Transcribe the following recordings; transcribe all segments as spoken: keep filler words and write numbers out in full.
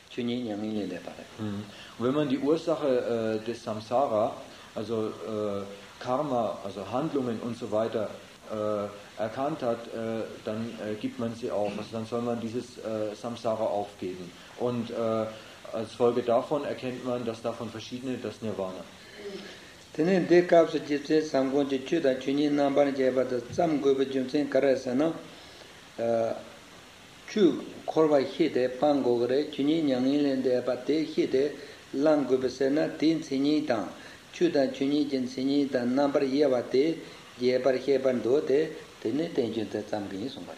Und wenn man die Ursache äh, des Samsara, also äh, Karma, also Handlungen und so weiter, äh, erkannt hat, äh, dann äh, gibt man sie auf. Also dann soll man dieses äh, Samsara aufgeben. Und äh, als Folge davon erkennt man, dass davon verschiedene das Nirvana. Tenen de kapsa jitse samgon je chuda chuni namban je ba da sam go be jumsen karasa no chu korwa hide pango gre chuni nyangin len de ba te hide lang go be sena tin sini ta chuda chuni jin sini ta nambar ye ba te je par he ban do de tenen den jun ta sam gi so ba.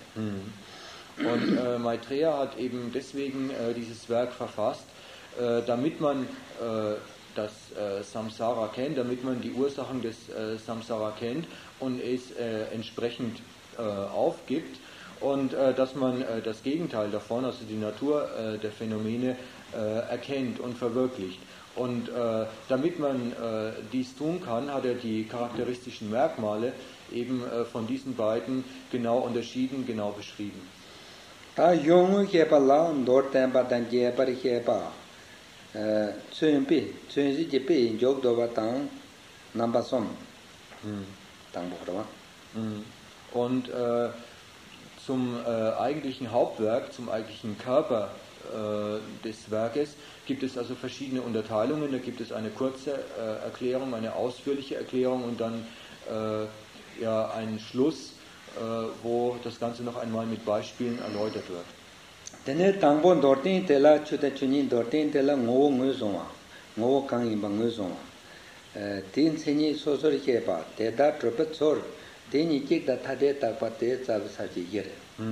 Und äh, Maitreya hat eben deswegen äh, dieses Werk verfasst, äh, damit man äh, das äh, Samsara kennt, damit man die Ursachen des äh, Samsara kennt und es äh, entsprechend äh, aufgibt und äh, dass man äh, das Gegenteil davon, also die Natur äh, der Phänomene, äh, erkennt und verwirklicht. Und äh, damit man äh, dies tun kann, hat er die charakteristischen Merkmale eben äh, von diesen beiden genau unterschieden, genau beschrieben. Ta yong he pa la ndor tan pa dan je par he pa eh chön pi chön si je pe jog do ba tang namba som tang bo wa. Und äh, zum äh, eigentlichen Hauptwerk, zum eigentlichen Körper äh, des Werkes gibt es also verschiedene Unterteilungen. Da gibt es eine kurze äh, Erklärung, eine ausführliche Erklärung und dann äh, ja, einen Schluss, äh, wo das Ganze noch einmal mit Beispielen erläutert wird. Tene tangbo dortin tela chuta chunin dortin tela ngo ngo zonga ngo kang imba ngo zonga eh tin seni sosor ke pa te da tropet sor teni kik da thade ta pa te sa sa ji yere.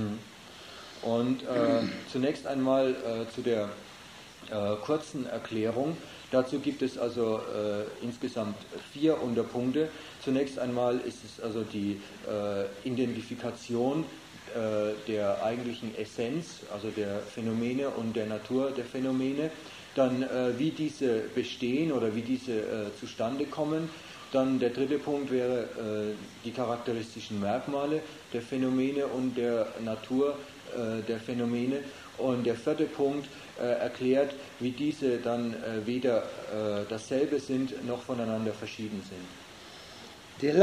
Und äh, zunächst einmal äh, zu der äh, kurzen Erklärung. Dazu gibt es also äh, insgesamt vier Unterpunkte. Zunächst einmal ist es also die äh, Identifikation der eigentlichen Essenz, also der Phänomene und der Natur der Phänomene, dann äh, wie diese bestehen oder wie diese äh, zustande kommen. Dann der dritte Punkt wäre äh, die charakteristischen Merkmale der Phänomene und der Natur äh, der Phänomene. Und der vierte Punkt äh, erklärt, wie diese dann äh, weder äh, dasselbe sind noch voneinander verschieden sind.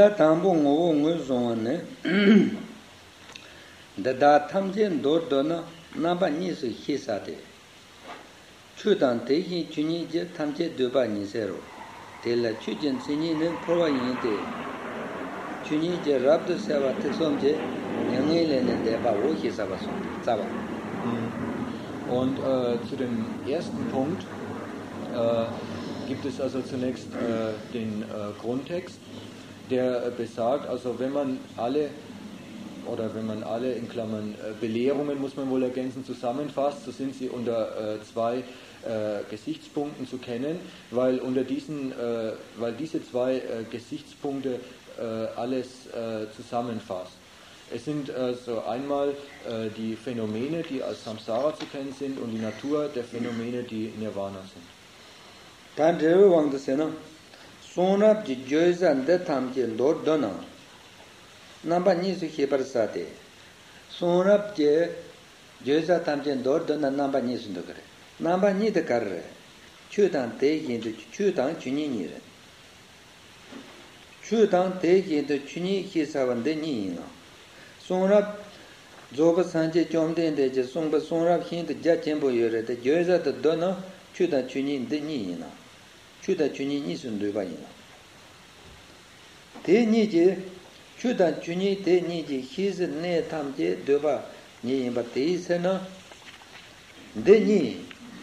Da tamjen do dona naba ni su hisate chudan te hi chuni je tamje do ba ni zero tela chujin sini ne prowa yin de chuni je rab de seva te somje yange le ne de ba wo hisaba so zaba. Und äh, zu dem ersten Punkt äh, gibt es also zunächst äh, den äh, Grundtext, der äh, besagt, also wenn man alle oder wenn man alle in Klammern äh, Belehrungen, muss man wohl ergänzen, zusammenfasst, so sind sie unter äh, zwei äh, Gesichtspunkten zu kennen, weil unter diesen, äh, weil diese zwei äh, Gesichtspunkte äh, alles äh, zusammenfasst. Es sind also einmal äh, die Phänomene, die als Samsara zu kennen sind, und die Natur der Phänomene, die Nirvana sind. Namba nisu hibar sate sonrab je joza tamjen dor dona namba nisu ndogare namba ni de karre chudan te yin de chudan chuni ni re chudan te yin de chuni hisavan de ni na sonrab zoba sanje chomden de je songba sonrab hin de ja chenbo yore de joza de dona chudan chuni de ni na chudan chuni ni sun de ba yin te ni je chudan chuni te ni ji his ne tamje doba ni imba te sena de ni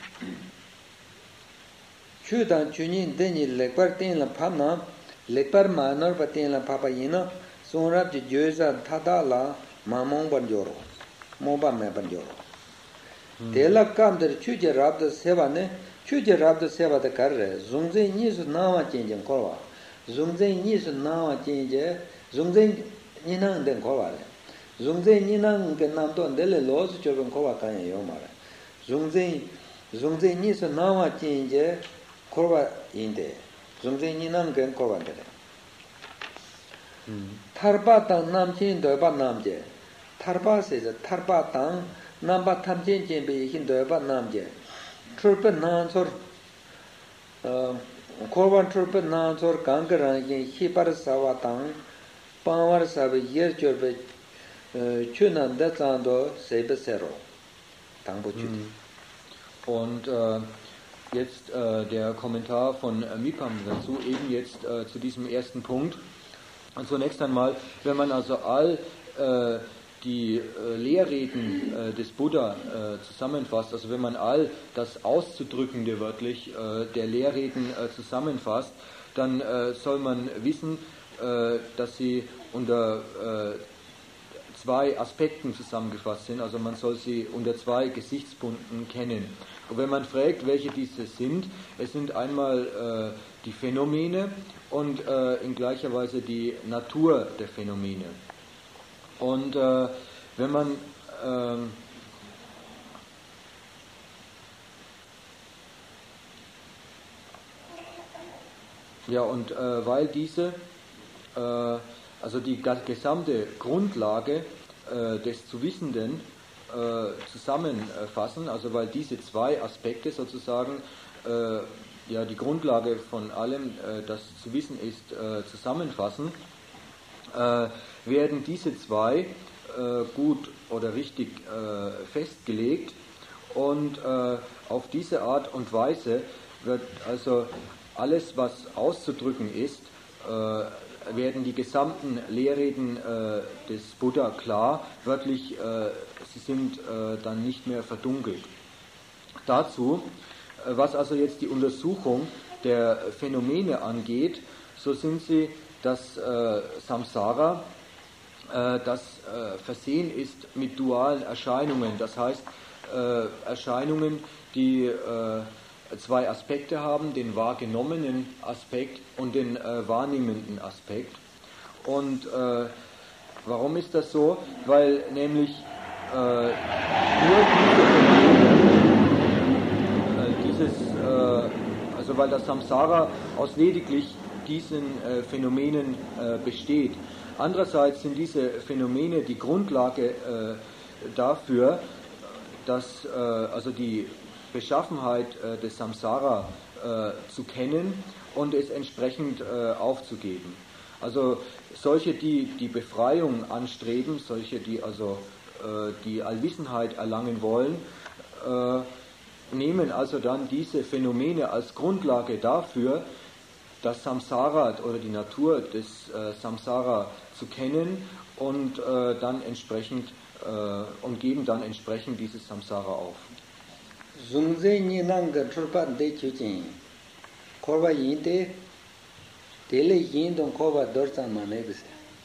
chudan chuni de ni lekpar ten la phamna lekpar manor paten la papa yina sonrab ji joza thada la mamong ban joro moba me ban joro te la kam der chuje rab da seva ne chuje rab da seva da kar re zungze ni su nawa chenjen korwa zungze ni su nawa chenje zungzen ninang den kowa le zungzen ninang ke nam don de le lo su choben kowa kan yo ma le zungzen zungzen ni so nawa chin je kowa inde zungzen ninang gen kowa de tharpa tang nam chin do ba nam je tharpa se je tharpa tang nam ba tham chin chin be hin do ba nam je Trulpa Nansor Korban Trulpa Nansor Kankarangi Hipar Sawatang Pawar Sabi Yer Churbe Chunan Datsando Sebe Sero Tangbo Chudi. Und äh, jetzt äh, der Kommentar von äh, Mipam dazu, eben jetzt äh, zu diesem ersten Punkt. Und zunächst einmal, wenn man also all äh, die äh, Lehrreden äh, des Buddha äh, zusammenfasst, also wenn man all das Auszudrückende wörtlich äh, der Lehrreden äh, zusammenfasst, dann äh, soll man wissen, äh, dass sie unter äh, zwei Aspekten zusammengefasst sind, also man soll sie unter zwei Gesichtspunkten kennen. Und wenn man fragt, welche diese sind, es sind einmal äh, die Phänomene und äh, in gleicher Weise die Natur der Phänomene. Und äh, wenn man äh, ja und äh, weil diese äh, also die gesamte Grundlage äh, des zu Wissenden äh, zusammenfassen, also weil diese zwei Aspekte sozusagen äh, ja die Grundlage von allem, äh, das zu wissen ist, äh, zusammenfassen, äh, werden diese zwei äh, gut oder richtig äh, festgelegt und äh, auf diese Art und Weise wird also alles, was auszudrücken ist, äh, werden die gesamten Lehrreden äh, des Buddha klar, wörtlich, äh, sie sind äh, dann nicht mehr verdunkelt. Dazu, äh, was also jetzt die Untersuchung der Phänomene angeht, so sind sie das äh, Samsara, äh, das äh, versehen ist mit dualen Erscheinungen, das heißt äh, Erscheinungen, die äh, zwei Aspekte haben, den wahrgenommenen Aspekt und den äh, wahrnehmenden Aspekt. Und äh, warum ist das so? Weil nämlich äh, nur diese, äh, dieses, äh, also weil das Samsara aus lediglich diesen äh, Phänomenen äh, besteht. Andererseits sind diese Phänomene die Grundlage äh, dafür, dass äh, also die Beschaffenheit äh, des Samsara äh, zu kennen und es entsprechend äh, aufzugeben. Also solche, die die Befreiung anstreben, solche, die also äh, die Allwissenheit erlangen wollen, äh, nehmen also dann diese Phänomene als Grundlage dafür, das Samsara oder die Natur des äh, Samsara zu kennen und äh, dann entsprechend äh, und geben dann entsprechend dieses Samsara auf. Zungze Ninang Churpan de Chuchin Korba Yinte Dele Yindon Korba Dorsan Manebise.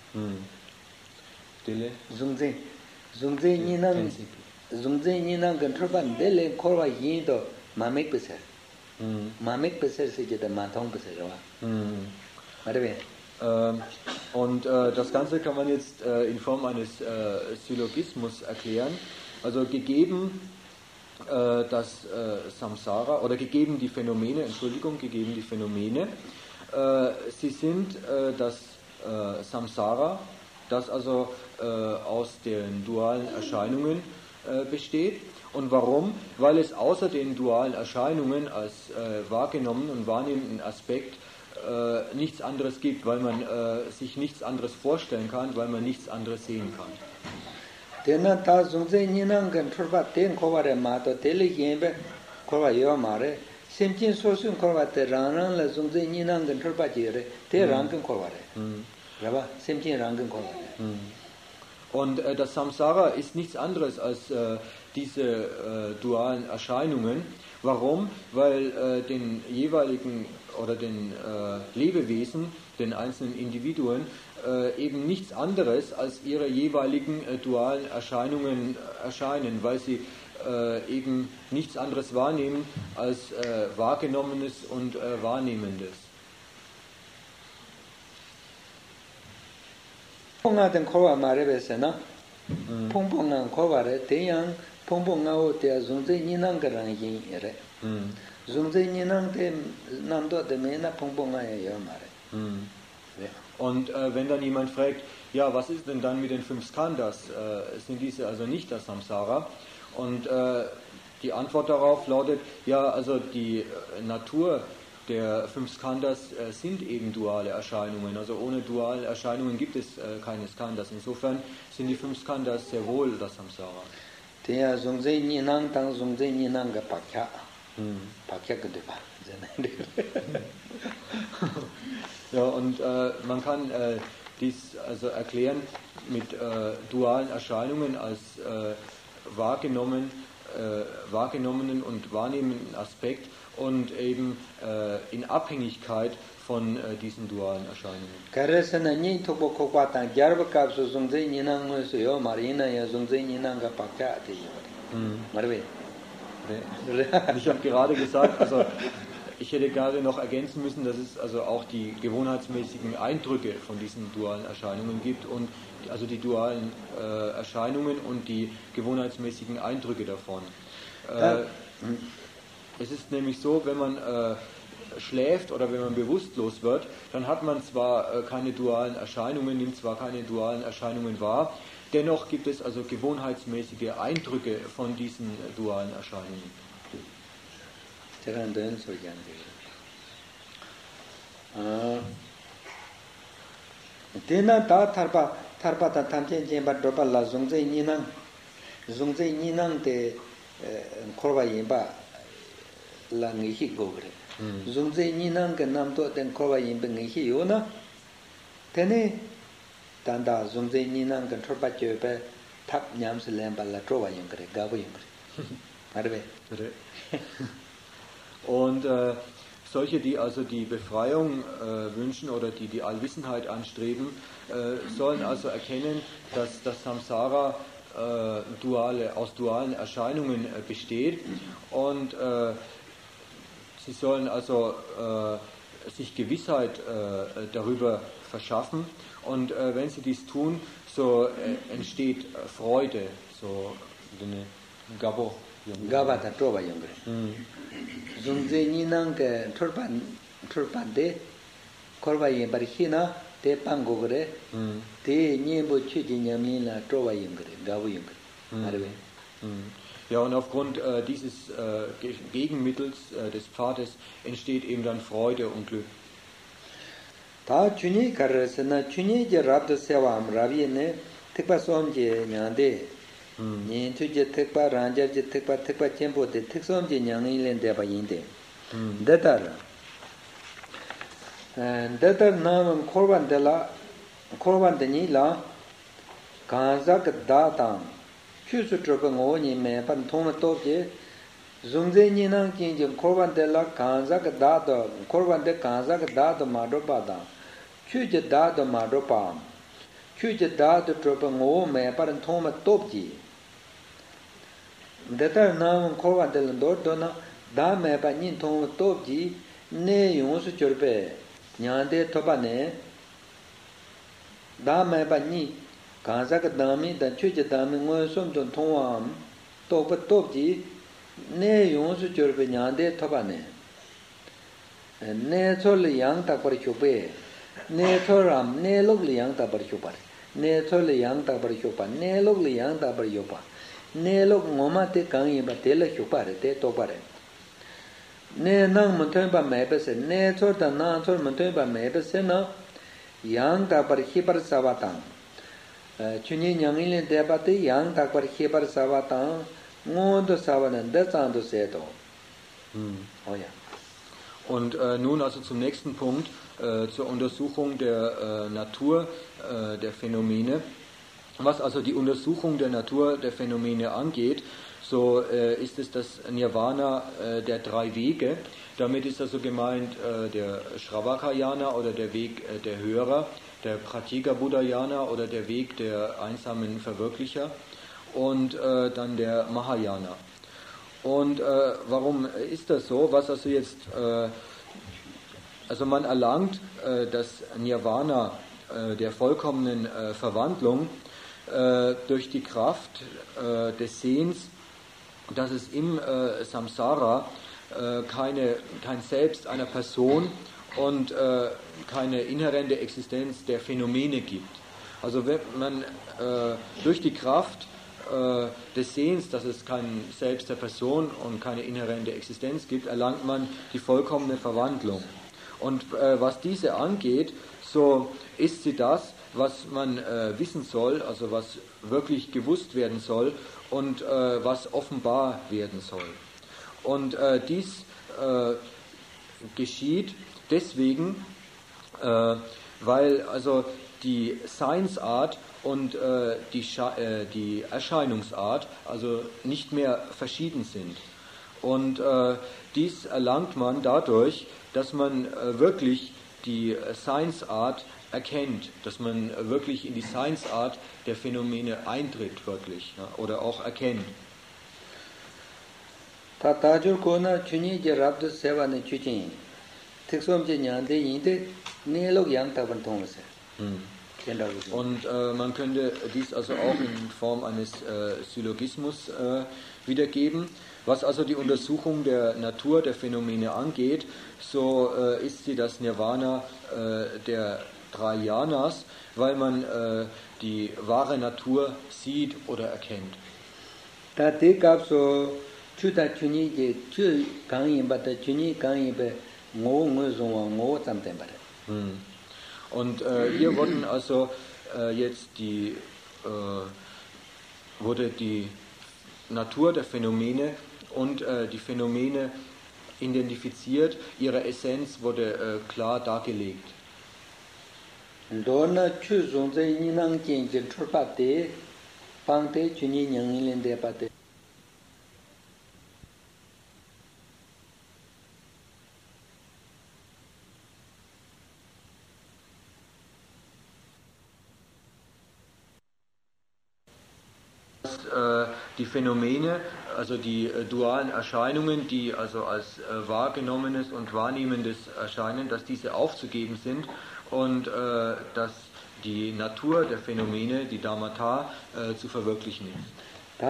Dele? Zungze Zungze Ninang Zungze Ninang Churpan Dele Korba Yindo Mamek Beser. Mamek Beser Sejeda Matong Beser. Ähm, und äh, das Ganze kann man jetzt äh, in Form eines äh, Syllogismus erklären. Also gegeben äh, das äh, Samsara, oder gegeben die Phänomene, Entschuldigung, gegeben die Phänomene, äh, sie sind äh, das äh, Samsara, das also äh, aus den dualen Erscheinungen äh, besteht. Und warum? Weil es außer den dualen Erscheinungen als äh, wahrgenommenen und wahrnehmenden Aspekt äh, nichts anderes gibt, weil man äh, sich nichts anderes vorstellen kann, weil man nichts anderes sehen kann. Tena ta zungze ninang kan churpa ten kobare mato tele yembe korba yo mare semchin sosun korba te ranang la zungze ninang kan churpa jere te rangan korbare. Raba semchin rangan korbare. Und äh, das Samsara ist nichts anderes als äh, diese äh, dualen Erscheinungen. Warum? Weil äh, den jeweiligen oder den äh, Lebewesen, den einzelnen Individuen, äh, eben nichts anderes als ihre jeweiligen äh, dualen Erscheinungen äh, erscheinen, weil sie äh, eben nichts anderes wahrnehmen als äh, Wahrgenommenes und äh, Wahrnehmendes. Pongaten korba mare besena pongpongan korbare teyang pongpongao te zungze ninang garang yin ere. Zungze ninang te namdo de mena pongponga yo mare. Und äh, wenn dann jemand fragt, ja, was ist denn dann mit den fünf Skandhas? Äh, sind diese also nicht das Samsara? Und äh, die Antwort darauf lautet, ja, also die äh, Natur der fünf Skandhas äh, sind eben duale Erscheinungen. Also ohne duale Erscheinungen gibt es äh, keine Skandhas. Insofern sind die fünf Skandhas sehr wohl das Samsara. Der Songse Ninang Tang Songse Ninang Pakya. Pakya Gedeba. Ja, und äh, man kann äh, dies also erklären mit äh, dualen Erscheinungen als äh, wahrgenommen, äh, wahrgenommenen und wahrnehmenden Aspekt und eben äh, in Abhängigkeit von äh, diesen dualen Erscheinungen. Karasana ni tobo kokwa jarba kapso Songse Ninang so yo marina ya Songse Ninang Pakya ati. Marwe. Ich habe gerade gesagt, also ich hätte gerade noch ergänzen müssen, dass es also auch die gewohnheitsmäßigen Eindrücke von diesen dualen Erscheinungen gibt und also die dualen äh, Erscheinungen und die gewohnheitsmäßigen Eindrücke davon. Äh, es ist nämlich so, wenn man äh, schläft oder wenn man bewusstlos wird, dann hat man zwar äh, keine dualen Erscheinungen, nimmt zwar keine dualen Erscheinungen wahr, dennoch gibt es also gewohnheitsmäßige Eindrücke von diesen äh, dualen Erscheinungen. 제가 늘 소리하는데 아 데나 다 타르바 타르바다 탐제 젬바 도발라 종제 니낭 종제 니낭 데 코르바 임바 랑이히 고그레 종제 니낭 그 남도 된 코르바 임베 니히 요나 데네 단다 종제 니낭 그 토르바 쩨베 탑 냠슬렘발라 트로바 임그레 가보 임그레 말베 그래. Und äh, solche, die also die Befreiung äh, wünschen oder die die Allwissenheit anstreben, äh, sollen also erkennen, dass das Samsara äh, duale, aus dualen Erscheinungen äh, besteht und äh, sie sollen also äh, sich Gewissheit äh, darüber verschaffen und äh, wenn sie dies tun, so äh, entsteht äh, Freude, so eine Gabo. Gabata Trova Younger. Zunze Ninang Turban Turban de Korvaye Barhina, de Pangogre, de Niebo Chidinamina Trova Younger, Gavu Younger. Ja, und aufgrund äh, dieses äh, Gegenmittels äh, des Pfades entsteht eben dann Freude und Glück. Ta Chuni Karasana Chuni Rabda Sevam Ravine, Tekpasom Je Nyande. 니 투제 택바 란자제 택바 택바 템포데 택솜제 냥일렌 데바 인데 데타르 엔 데타르 나면 콜반데라 콜반데니라 간자크 다탄 큐스 트로번 오니메 반 통나 토제 중제니난 긴제 콜반데라 간자크 다도 콜반데 간자크 다도 마도바다 큐제 다도 마도바 큐제 다도 트로번 오메 반 통마 토지 데타 나온 코반델 도도나 다메 바닌 통 토지 네 용수 저베 냐데 토바네 다메 바니 간자가 다미 다 추제 다미 모솜도 통함 토바 토지 네 용수 저베 냐데 토바네 네 솔리 양타 버쇼베 네 토람 네 lokli 양타 버쇼바 네 솔리 양타 버쇼바 네 lokli 양타 버쇼바 ne lok ngoma te kangi ba te la chupare te topare ne nang muthen ba me ba se ne chor da na chor muthen ba me ba se na yang da par hi par savatan chuni nyang ile de ba te yang da par hi par savatan ngo do savanan da san do se to oh ja. Und äh, nun also zum nächsten Punkt, äh, zur Untersuchung der äh, Natur äh, der Phänomene. Was also die Untersuchung der Natur der Phänomene angeht, so äh, ist es das Nirvana äh, der drei Wege. Damit ist also gemeint äh, der Shravakayana oder der Weg äh, der Hörer, der Pratyeka Buddhayana oder der Weg der einsamen Verwirklicher und äh, dann der Mahayana. Und äh, warum ist das so? Was also jetzt, äh, also man erlangt äh, das Nirvana äh, der vollkommenen äh, Verwandlung durch die Kraft äh, des Sehens, dass es im äh, Samsara äh, keine, kein Selbst einer Person und äh, keine inhärente Existenz der Phänomene gibt. Also wenn man äh, durch die Kraft äh, des Sehens, dass es kein Selbst der Person und keine inhärente Existenz gibt, erlangt man die vollkommene Verwandlung. Und äh, was diese angeht, so ist sie das, was man äh, wissen soll, also was wirklich gewusst werden soll und äh, was offenbar werden soll. Und äh, dies äh, geschieht deswegen, äh, weil also die Seinsart und äh, die, Scha- äh, die Erscheinungsart also nicht mehr verschieden sind. Und äh, dies erlangt man dadurch, dass man äh, wirklich die Seinsart erkennt, dass man äh, wirklich in die Seinsart der Phänomene eintritt, wirklich, ja, oder auch erkennt. Tatajur kona chuni je rabdu seva ne chuchin. Tiksom je nyande yinde ne log yang taban thongse. Und äh, man könnte dies also auch in Form eines äh, Syllogismus äh, wiedergeben. Was also die Untersuchung der Natur der Phänomene angeht, so äh, ist sie das Nirvana äh, der drei Yanas, weil man äh, die wahre Natur sieht oder erkennt. Ta te kap so chuta chuni je chu kang yin ba ta chuni kang yin be ngo ngo zong ngo tam tem ba. Und äh, hier wurden also äh, jetzt die äh, wurde die Natur der Phänomene und äh, die Phänomene identifiziert, ihre Essenz wurde äh, klar dargelegt. Dona chu zong ze ni nang jin je chur pa te pang te chuni nyang yin de pa te. Die Phänomene, also die äh, dualen Erscheinungen, die also als äh, wahrgenommenes und wahrnehmendes erscheinen, dass diese aufzugeben sind und äh, dass die Natur der Phänomene, die Dharmata, äh, zu verwirklichen ist.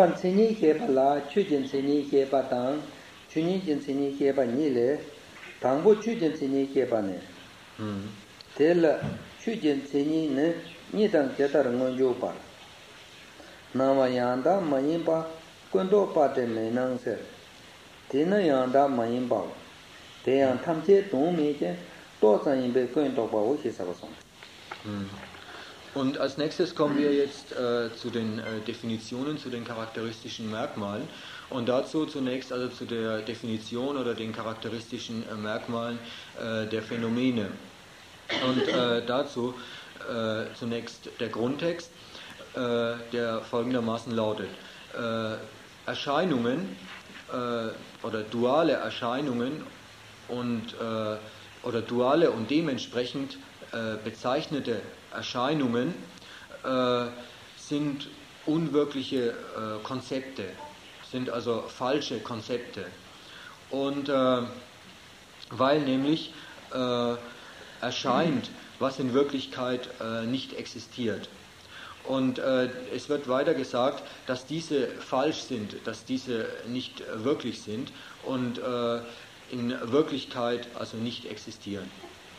Hm. Nama yanda mayimba kundo pate menang ser. Tina yanda mayimba. Teyang tamche dongmeje dozan yinbe kundo pa wuxi sabasong. Und als nächstes kommen wir jetzt äh, zu den äh, Definitionen, zu den charakteristischen Merkmalen. Und dazu zunächst also zu der Definition oder den charakteristischen äh, Merkmalen äh, der Phänomene. Und äh, dazu äh, zunächst der Grundtext, der folgendermaßen lautet: äh, Erscheinungen äh, oder duale Erscheinungen und äh, oder duale und dementsprechend äh, bezeichnete Erscheinungen äh, sind unwirkliche äh, Konzepte, sind also falsche Konzepte. Und äh, weil nämlich äh, erscheint, was in Wirklichkeit äh, nicht existiert. Und äh, es wird weiter gesagt, dass diese falsch sind, dass diese nicht äh, wirklich sind und äh, in Wirklichkeit also nicht existieren.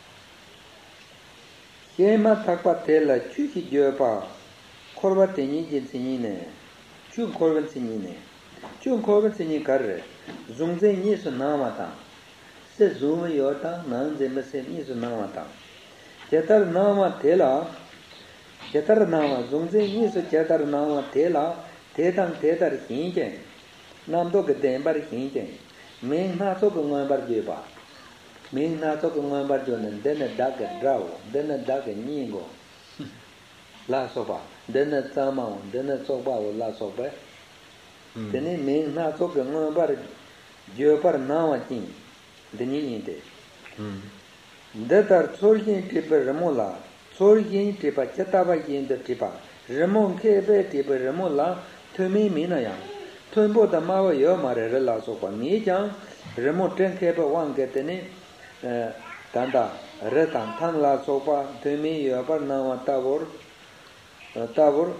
Chetar nama zungze nisu chetar nama tela tetang tetar hinjen namdo ke dembar hinjen meng na so ko ngambar jeba meng na so ko ngambar jonen dene dag draw dene dag ningo la soba dene tama dene soba la soba dene meng na so ko ngambar jeba nawa tin deni ninde datar chorjin tipe ramola Sorgin tipa chataba yin de tipa remon kebe tipa remola tumi minaya tumbo da mawa yo mare rela so pa mi jang remon ten kebe wang ke tene tanda retan tan la so pa tumi yo par nawa tabor tabor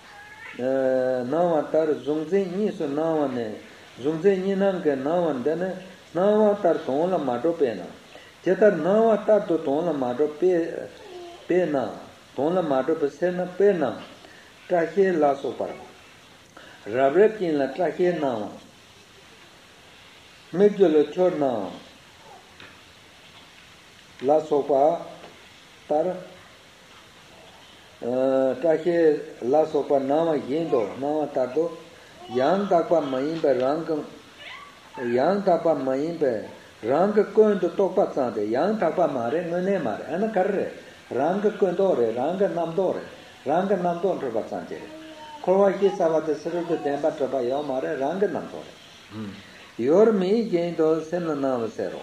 nawa tar zungze ni so nawa ne zungze ni nang ke nawa dene nawa tar ton la ma do pe na chetar nawa tar to ton la ma do pe pena, dona mato pesena pena, traje la sopara. Rabrep in la trake na. Megolo chorna. La sopa tar trake la sopa nama yendo nama tato yang takpa mayimbe rang yang takpa mayimbe rang kondo tokpa sante yang takpa mare ngene mare ana karre rang kondore rang namdore rang namdon tropa sante korwa ki savate srude demba tropa yo mare rang namdore yor mi yendo sen nama sero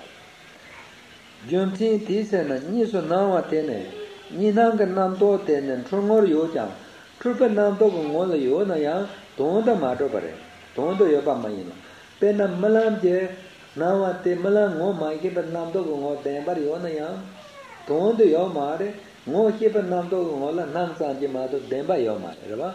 junti tisena niso nama tene Ninanga Namdo tenen Trungor Yojang, Trupa Namdo Gola Yona Yang, Donda Madobare, Donda Yoba Mayino. Pena Malam Je, Nawa Te Malang, no Mike, but Namdo Go, Demba Yona Yang, Donda Yomare, no Keep Namdo Gola, Namsan Jimado, Demba Yomare.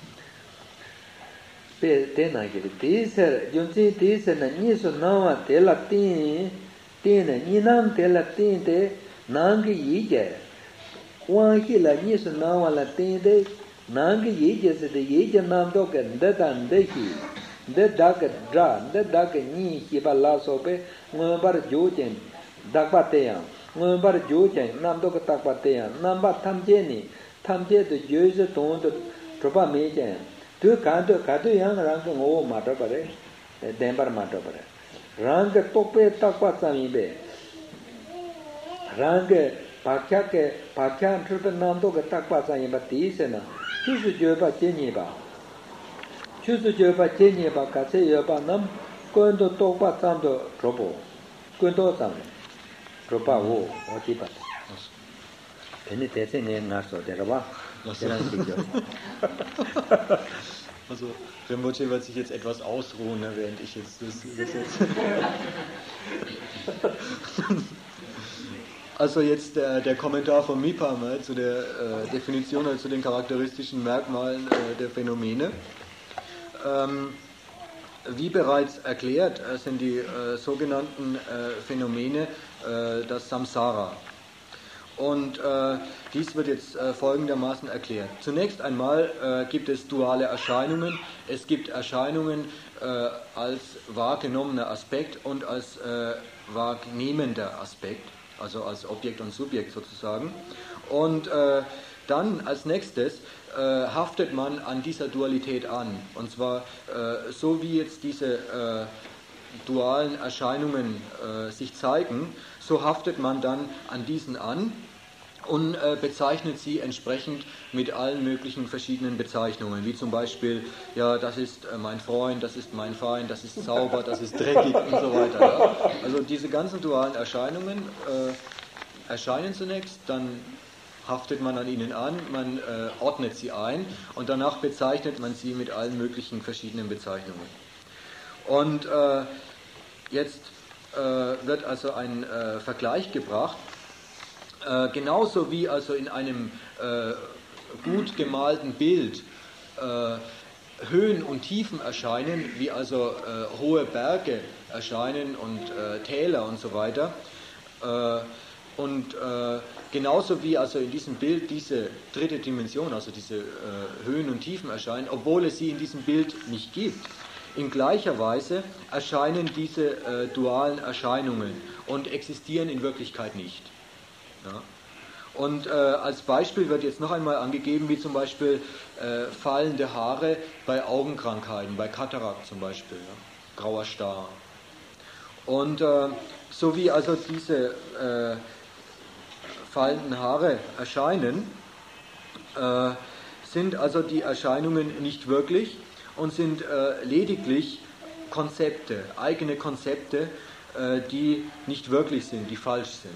Tena give it. Teaser, Junti Teaser, and Niso Nawa Telatin, Tina, Ninam Telatin, Nangi Yige. One killer is now a Latin day, Nangi Yages the Yaja Namdok and that and Deki, the dark dra, the dark knee, Hiba Lasope, Number Jojen, Dakbatean, Number Jojen, Namdok Takbatean, Number Tamjeni, Tamje the Jews tone the Tropa Majan, two canto Katu young ranking over Matobare, Denver Matobare. Rank Tope Takpasamibe, Rank. Pakake, Pakan Trupan Namdo Takpasa in Batisena, Chusu Joba Jeniba. Chusu Joba Jeniba Kase Yoba Nam, Gondo Topa Sando Tropo, Gondo Sam, Tropa Wo, or Tipat. Penitentiary in Naso, Deraba, Also, Rinpoche wird sich jetzt etwas ausruhen, während ich jetzt das übersetze. Also jetzt der, der Kommentar von Mipam äh, zu der äh, Definition oder zu den charakteristischen Merkmalen äh, der Phänomene. Ähm, wie bereits erklärt, äh, sind die äh, sogenannten äh, Phänomene äh, das Samsara. Und äh, dies wird jetzt äh, folgendermaßen erklärt. Zunächst einmal äh, gibt es duale Erscheinungen. Es gibt Erscheinungen äh, als wahrgenommener Aspekt und als äh, wahrnehmender Aspekt. Also als Objekt und Subjekt sozusagen. Und äh, dann als nächstes äh, haftet man an dieser Dualität an. Und zwar äh, so wie jetzt diese äh, dualen Erscheinungen äh, sich zeigen, so haftet man dann an diesen an und äh, bezeichnet sie entsprechend mit allen möglichen verschiedenen Bezeichnungen, wie zum Beispiel, ja, das ist äh, mein Freund, das ist mein Feind, das ist sauber, das ist dreckig und so weiter. Ja. Also diese ganzen dualen Erscheinungen äh, erscheinen zunächst, dann haftet man an ihnen an, man äh, ordnet sie ein und danach bezeichnet man sie mit allen möglichen verschiedenen Bezeichnungen. Und äh, jetzt äh, wird also ein äh, Vergleich gebracht. Äh, genauso wie also in einem äh, gut gemalten Bild äh, Höhen und Tiefen erscheinen, wie also äh, hohe Berge erscheinen und äh, Täler und so weiter. Äh, und äh, genauso wie also in diesem Bild diese dritte Dimension, also diese äh, Höhen und Tiefen erscheinen, obwohl es sie in diesem Bild nicht gibt. In gleicher Weise erscheinen diese äh, dualen Erscheinungen und existieren in Wirklichkeit nicht. Ja. Und äh, als Beispiel wird jetzt noch einmal angegeben, wie zum Beispiel äh, fallende Haare bei Augenkrankheiten, bei Katarakt zum Beispiel, ja, grauer Star. Und äh, so wie also diese äh, fallenden Haare erscheinen, äh, sind also die Erscheinungen nicht wirklich und sind äh, lediglich Konzepte, eigene Konzepte, äh, die nicht wirklich sind, die falsch sind.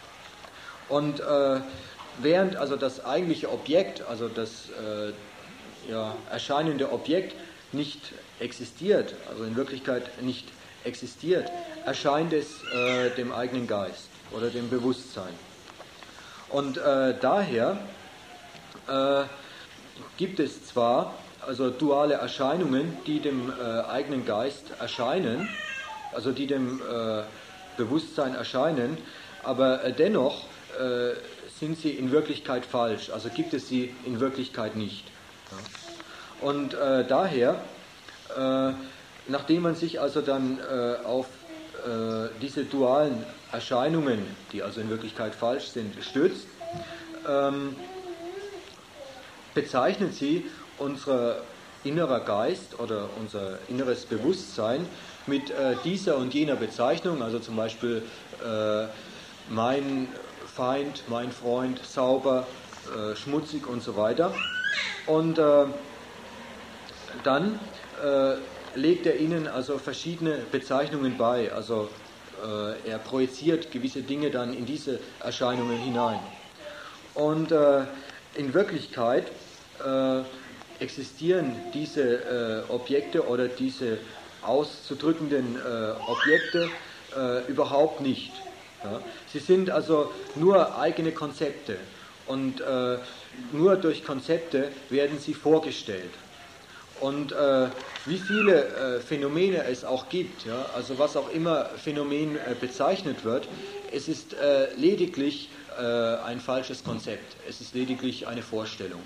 Und äh, während also das eigentliche Objekt, also das äh, ja, erscheinende Objekt nicht existiert, also in Wirklichkeit nicht existiert, erscheint es äh, dem eigenen Geist oder dem Bewusstsein. Und äh, daher äh, gibt es zwar also duale Erscheinungen, die dem äh, eigenen Geist erscheinen, also die dem äh, Bewusstsein erscheinen, aber äh, dennoch äh, sind sie in Wirklichkeit falsch, also gibt es sie in Wirklichkeit nicht. Ja. Und äh, daher äh, nachdem man sich also dann äh, auf äh, diese dualen Erscheinungen, die also in Wirklichkeit falsch sind, stützt, ähm, bezeichnet sie unser innerer Geist oder unser inneres Bewusstsein mit äh, dieser und jener Bezeichnung, also zum Beispiel äh, mein Feind, mein Freund, sauber, äh, schmutzig und so weiter. Und äh, dann äh, legt er ihnen also verschiedene Bezeichnungen bei, also äh, er projiziert gewisse Dinge dann in diese Erscheinungen hinein. Und äh, in Wirklichkeit äh, existieren diese äh, Objekte oder diese auszudrückenden äh, Objekte äh, überhaupt nicht. Ja? Sie sind also nur eigene Konzepte und äh, nur durch Konzepte werden sie vorgestellt. Und äh, wie viele äh, Phänomene es auch gibt, ja, also was auch immer Phänomen äh, bezeichnet wird, es ist äh, lediglich äh, ein falsches Konzept. Es ist lediglich eine Vorstellung.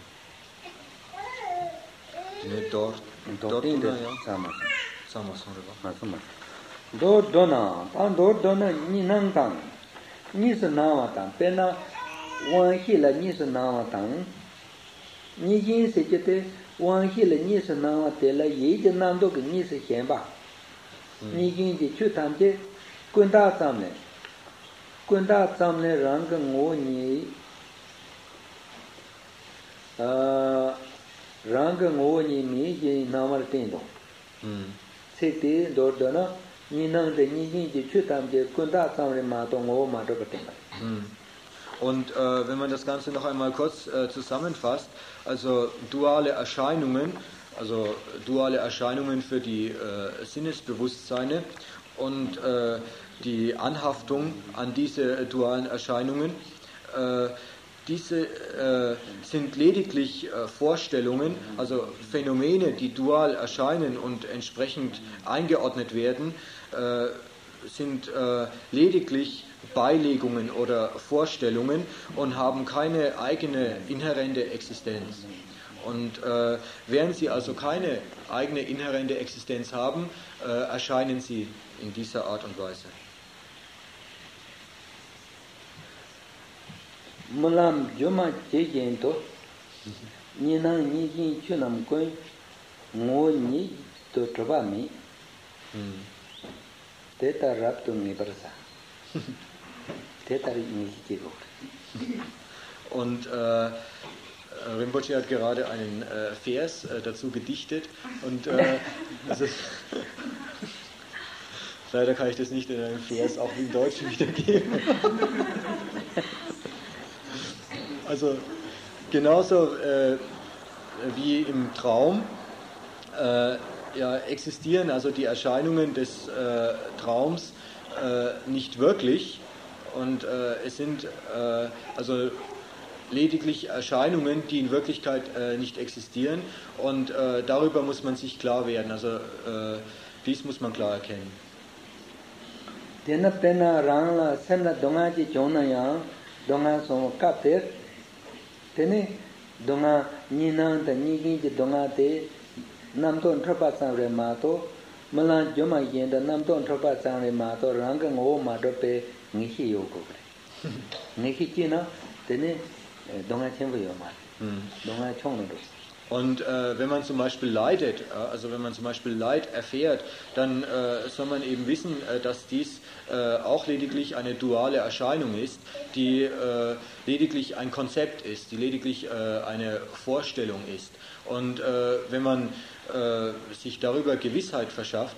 Dort, dort, ja. Dort dona, tan dort dona ni nang tang, ni se nawa tang, pena wan hi la ni se nawa tang, ni yin se jete wan hi la ni se nawa te la ye je nam do ke ni se hian ba, ni yin je chu tam je kun da zam le, kun da zam le rang ge ngo ni, a rang ge ngo ni mi je namal ten do, se te dort dona Und äh, wenn man das Ganze noch einmal kurz äh, zusammenfasst, also duale Erscheinungen, also duale Erscheinungen für die äh, Sinnesbewusstseine und äh, die Anhaftung an diese dualen Erscheinungen, äh, diese äh, sind lediglich äh, Vorstellungen, also Phänomene, die dual erscheinen und entsprechend eingeordnet werden, äh, sind äh, lediglich Beilegungen oder Vorstellungen und haben keine eigene inhärente Existenz. Und äh, während sie also keine eigene inhärente Existenz haben, äh, erscheinen sie in dieser Art und Weise. Mulam Juma Jento Nina Niji Chunam Coin Mo Ni to Trabami Teta Raptum Nibersa Teta Initiative. Und äh, Rinpoche hat gerade einen äh, Vers äh, dazu gedichtet und äh, also, leider kann ich das nicht in einem Vers auch im Deutschen wiedergeben. Also genauso äh, wie im Traum äh, ja, existieren also die Erscheinungen des äh, Traums äh, nicht wirklich und äh, es sind äh, also lediglich Erscheinungen, die in Wirklichkeit äh, nicht existieren und äh, darüber muss man sich klar werden, also äh, dies muss man klar erkennen. Tene donga nina da nigi je donga te namton thapa sanre mato malan joma yenda namton thapa sanre mato ranga ngo mato pe ngihi yoko kre ngihi china tene donga chenbo yo ma donga chongno do. Und äh, wenn man zum Beispiel leidet, also wenn man zum Beispiel Leid erfährt, dann äh, soll man eben wissen, äh, dass dies äh, auch lediglich eine duale Erscheinung ist, die äh, lediglich ein Konzept ist, die lediglich äh, eine Vorstellung ist. Und äh, wenn man äh, sich darüber Gewissheit verschafft,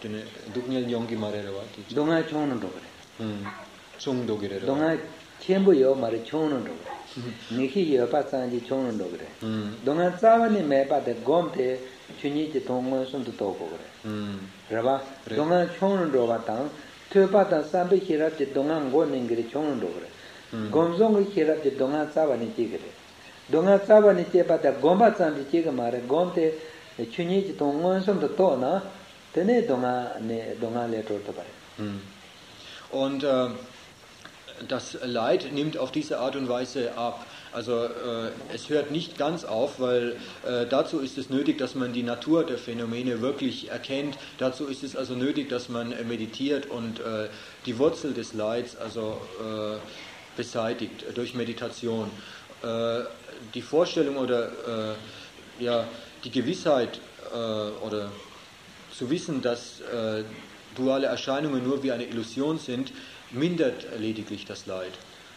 Niki yo pasanji chono dogre. Donga tsawani me pate gomte chunyi ti tongo sundu toko gre. Raba donga chono doga tang to pata sambe hirap ti donga ngo ningri chono dogre. Gomzong hirap ti donga tsawani ti gre. Donga tsawani ti pata gomba tsambi ti mare gomte chunyi ti tongo sundu to na tene donga ne donga le to pare. Und äh, das Leid nimmt auf diese Art und Weise ab. Also äh, es hört nicht ganz auf, weil äh, dazu ist es nötig, dass man die Natur der Phänomene wirklich erkennt. Dazu ist es also nötig, dass man äh, meditiert und äh, die Wurzel des Leids also äh, beseitigt äh, durch Meditation. Äh, die Vorstellung oder äh, ja, die Gewissheit äh, oder zu wissen, dass äh, duale Erscheinungen nur wie eine Illusion sind, mindert lediglich das Leid.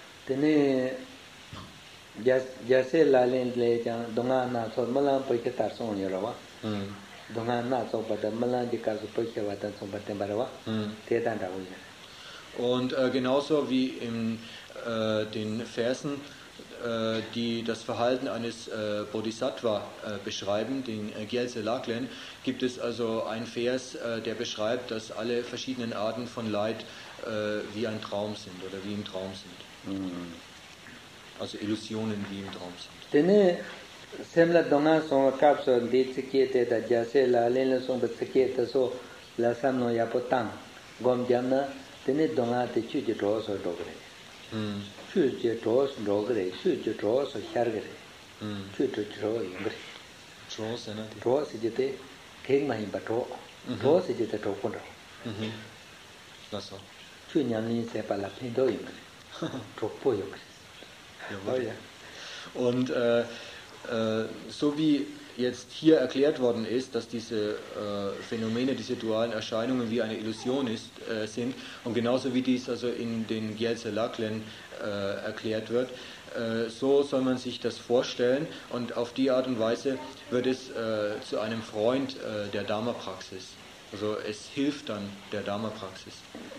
Jase lalen le jang donga na so malang poike tar song yarawa donga na so pada malang di kasu poike wa tan song paten barawa te dan da wo. Und äh, genauso wie in äh, den Versen, äh, die das Verhalten eines äh, Bodhisattva äh, beschreiben, den äh, Gyaltse Laklen, gibt es also einen Vers, äh, der beschreibt, dass alle verschiedenen Arten von Leid äh, wie ein Traum sind oder wie im Traum sind. Mhm. Also Illusionen wie im Traum sind. Dene semla donga so kapso de tsikete da jase la len so betsikete so la samno ya potam gom jamna dene donga te chu je do so dogre. Hm. Chu je do so dogre, chu je do so chargre. Hm. Chu to tro yngre. Tro sena. Tro se jete keng mai ba tro. Tro se jete tro kondo. Mhm. Das so. Chu nyam ni se pa la pindo yngre. Tro po yngre. Oh ja. Und äh, äh, so wie jetzt hier erklärt worden ist, dass diese äh, Phänomene, diese dualen Erscheinungen wie eine Illusion ist, äh, sind und genauso wie dies also in den Gyaltse Laklen äh, erklärt wird, äh, so soll man sich das vorstellen und auf die Art und Weise wird es äh, zu einem Freund äh, der Dharma-Praxis. Also es hilft dann der Dharma-Praxis.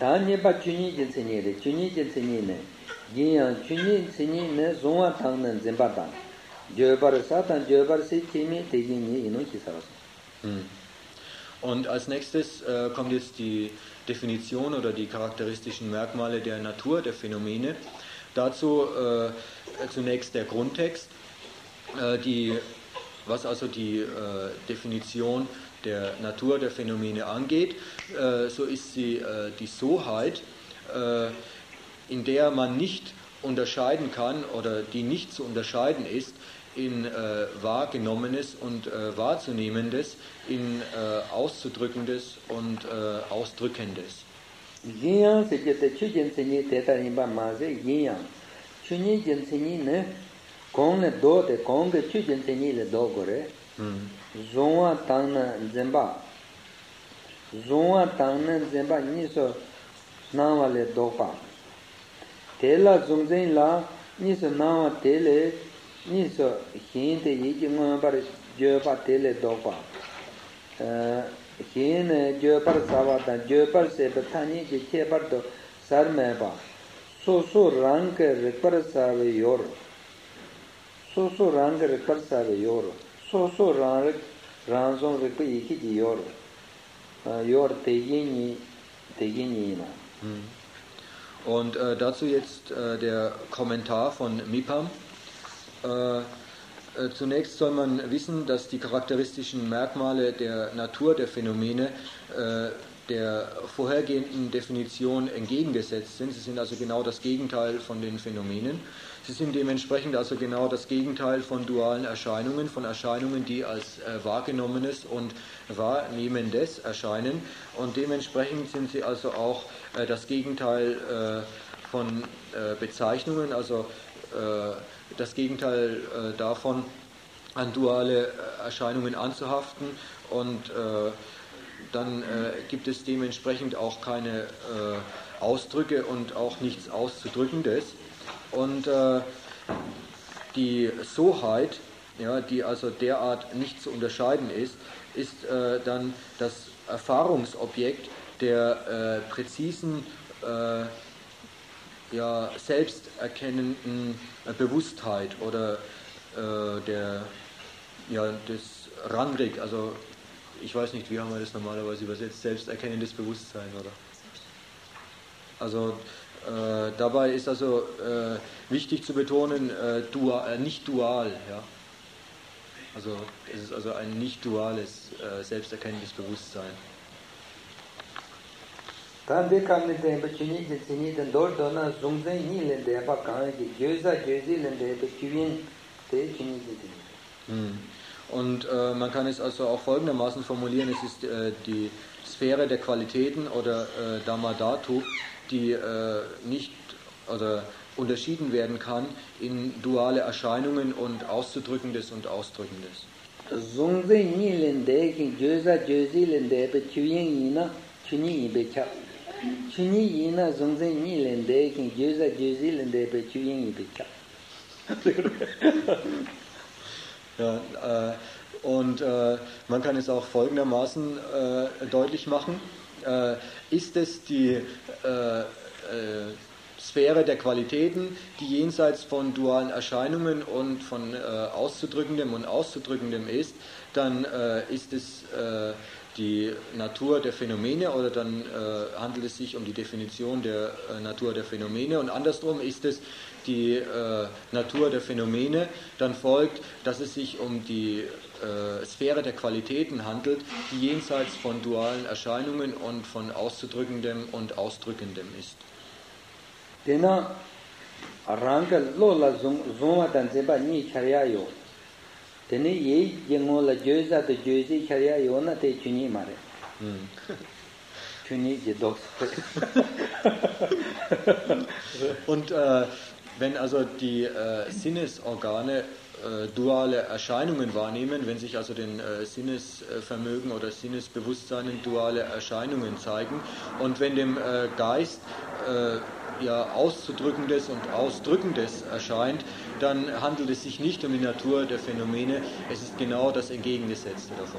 Und als nächstes äh, kommt jetzt die Definition oder die charakteristischen Merkmale der Natur der Phänomene. Dazu äh, zunächst der Grundtext, äh, die, was also die äh, Definition der Natur der Phänomene angeht, äh, so ist sie äh, die Soheit, äh, in der man nicht unterscheiden kann oder die nicht zu unterscheiden ist in äh, Wahrgenommenes und äh, Wahrzunehmendes, in äh, Auszudrückendes und äh, Ausdrückendes. Hm. Zonwa tangna zemba zonwa tangna zemba niso nawa le dopa tela zungzen la niso nawa tele niso hinte yiki ngwa bar jopa tele dopa hine jopar savata jopar se betani ki chepar do sarmeba so so rang repar save yor so so rang repar save yor so so rang ranzong repa iki di yor yor te yini te yini na. Und äh, dazu jetzt äh, der Kommentar von Mipam. Äh, äh, zunächst soll man wissen, dass die charakteristischen Merkmale der Natur der Phänomene äh, der vorhergehenden Definition entgegengesetzt sind. Sie sind also genau das Gegenteil von den Phänomenen. Sie sind dementsprechend also genau das Gegenteil von dualen Erscheinungen, von Erscheinungen, die als äh, Wahrgenommenes und Wahrnehmendes erscheinen. Und dementsprechend sind sie also auch äh, das Gegenteil äh, von äh, Bezeichnungen, also äh, das Gegenteil äh, davon, an duale äh, Erscheinungen anzuhaften. Und äh, dann äh, gibt es dementsprechend auch keine äh, Ausdrücke und auch nichts Auszudrückendes. Und äh, die Soheit, ja, die also derart nicht zu unterscheiden ist, ist äh, dann das Erfahrungsobjekt der äh, präzisen, äh, ja, selbsterkennenden äh, Bewusstheit oder äh, der, ja, des Rangrig, also ich weiß nicht, wie haben wir das normalerweise übersetzt, selbsterkennendes Bewusstsein, oder? Also Äh, dabei ist also äh, wichtig zu betonen, äh, dual, äh, nicht dual. Ja? Also es ist also ein nicht duales, äh, selbsterkennendes Bewusstsein. Tande kamne de bachini de sini de dor dona zungze ni le de ba kan ki göza gözi le de bekwin de chini de. Und äh, man kann es also auch folgendermaßen formulieren, es ist äh, die Sphäre der Qualitäten oder äh, Dhamma Dhatu, die äh, nicht oder unterschieden werden kann in duale Erscheinungen und Auszudrückendes und Ausdrückendes. Zungze ni le de ki göza gözi le de bekwin ina chini becha. Chini ina zungze ni le de ki göza gözi le de bekwin becha. Ja, äh, und äh, man kann es auch folgendermaßen äh, deutlich machen. Äh, ist es die äh, äh, Sphäre der Qualitäten, die jenseits von dualen Erscheinungen und von äh, Auszudrückendem und Auszudrückendem ist, dann äh, ist es äh, die Natur der Phänomene oder dann äh, handelt es sich um die Definition der äh, Natur der Phänomene und andersrum ist es die äh, Natur der Phänomene, dann folgt, dass es sich um die äh, Sphäre der Qualitäten handelt, die jenseits von dualen Erscheinungen und von Auszudrückendem und Ausdrückendem ist. Dena ranga lola zoma dan zeba ni charya yo. Dene ye yengo la joza de jozi charya yo na te chuni mare. Chuni je dox. Und äh, wenn also die äh, Sinnesorgane äh, duale Erscheinungen wahrnehmen, wenn sich also den äh, Sinnesvermögen oder Sinnesbewusstseinen duale Erscheinungen zeigen und wenn dem äh, Geist äh, ja Auszudrückendes und Ausdrückendes erscheint, dann handelt es sich nicht um die Natur der Phänomene, es ist genau das Entgegengesetzte davon.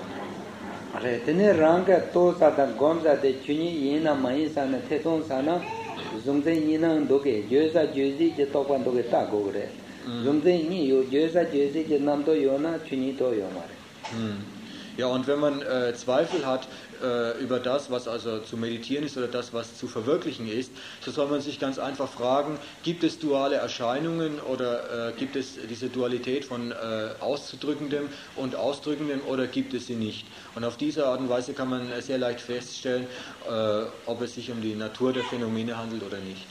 Ja, und wenn man äh, Zweifel hat äh, über das, was also zu meditieren ist oder das, was zu verwirklichen ist, so soll man sich ganz einfach fragen, gibt es duale Erscheinungen oder äh, gibt es diese Dualität von äh, Auszudrückendem und Ausdrückendem oder gibt es sie nicht? Und auf diese Art und Weise kann man sehr leicht feststellen, äh, ob es sich um die Natur der Phänomene handelt oder nicht.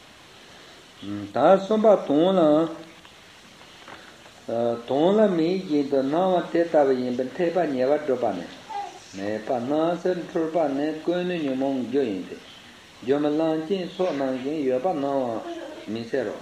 Tōngla mī yīndā nāwa te tāwa yīmbā tēpā nyēvā drupā nē nē pā nāsar trupā nē kuñu nyumōng gyō yīndē gyōma lāngchīn sō nāngchīn yōpa nāwa mī sērō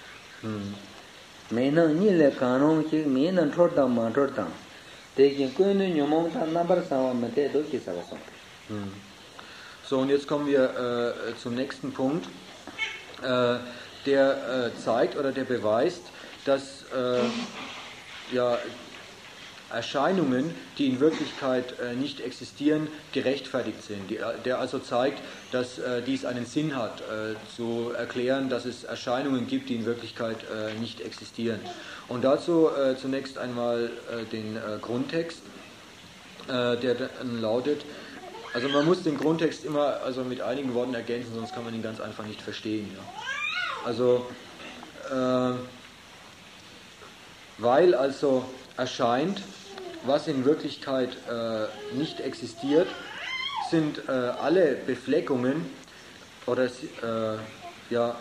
mē nāng nī lē kānōng chīk mī nāng trot tāng mā trot tāng tē kīn kuñu nyumōng tā nāpar sāwa mē tē dō kī sāwa sōng. So, und jetzt kommen wir äh, zum nächsten Punkt, äh, der äh, zeigt oder der beweist, dass äh, ja, Erscheinungen, die in Wirklichkeit äh, nicht existieren, gerechtfertigt sind. Die, der also zeigt, dass äh, dies einen Sinn hat, äh, zu erklären, dass es Erscheinungen gibt, die in Wirklichkeit äh, nicht existieren. Und dazu äh, zunächst einmal äh, den äh, Grundtext, äh, der dann lautet, also man muss den Grundtext immer also mit einigen Worten ergänzen, sonst kann man ihn ganz einfach nicht verstehen. Ja. Also äh, weil also erscheint, was in Wirklichkeit äh, nicht existiert, sind äh, alle Befleckungen oder äh, ja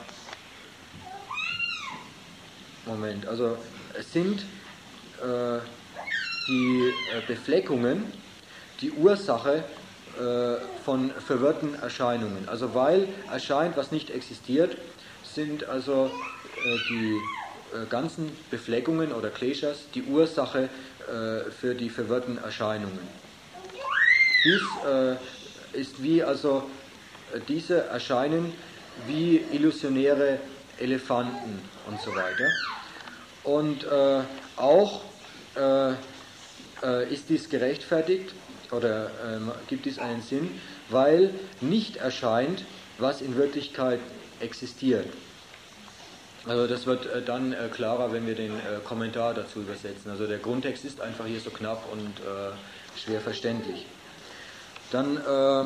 Moment, also es sind äh, die äh, Befleckungen die Ursache äh, von verwirrten Erscheinungen. Also weil erscheint, was nicht existiert, sind also äh, die ganzen Befleckungen oder Kleshas die Ursache äh, für die verwirrten Erscheinungen. Dies äh, ist wie also äh, diese erscheinen wie illusionäre Elefanten und so weiter. Und äh, auch äh, äh, ist dies gerechtfertigt oder äh, gibt dies einen Sinn, weil nicht erscheint, was in Wirklichkeit existiert. Also das wird äh, dann äh, klarer, wenn wir den äh, Kommentar dazu übersetzen. Also der Grundtext ist einfach hier so knapp und äh, schwer verständlich. Dann, äh,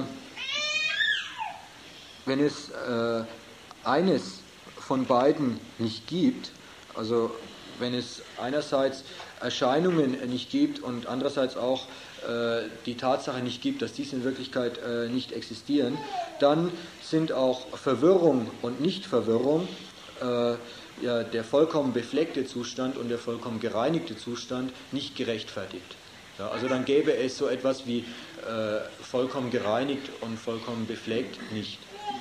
wenn es äh, eines von beiden nicht gibt, also wenn es einerseits Erscheinungen nicht gibt und andererseits auch äh, die Tatsache nicht gibt, dass diese in Wirklichkeit äh, nicht existieren, dann sind auch Verwirrung und Nichtverwirrung, äh, ja, der vollkommen befleckte Zustand und der vollkommen gereinigte Zustand nicht gerechtfertigt. Ja, also dann gäbe es so etwas wie äh, vollkommen gereinigt und vollkommen befleckt nicht.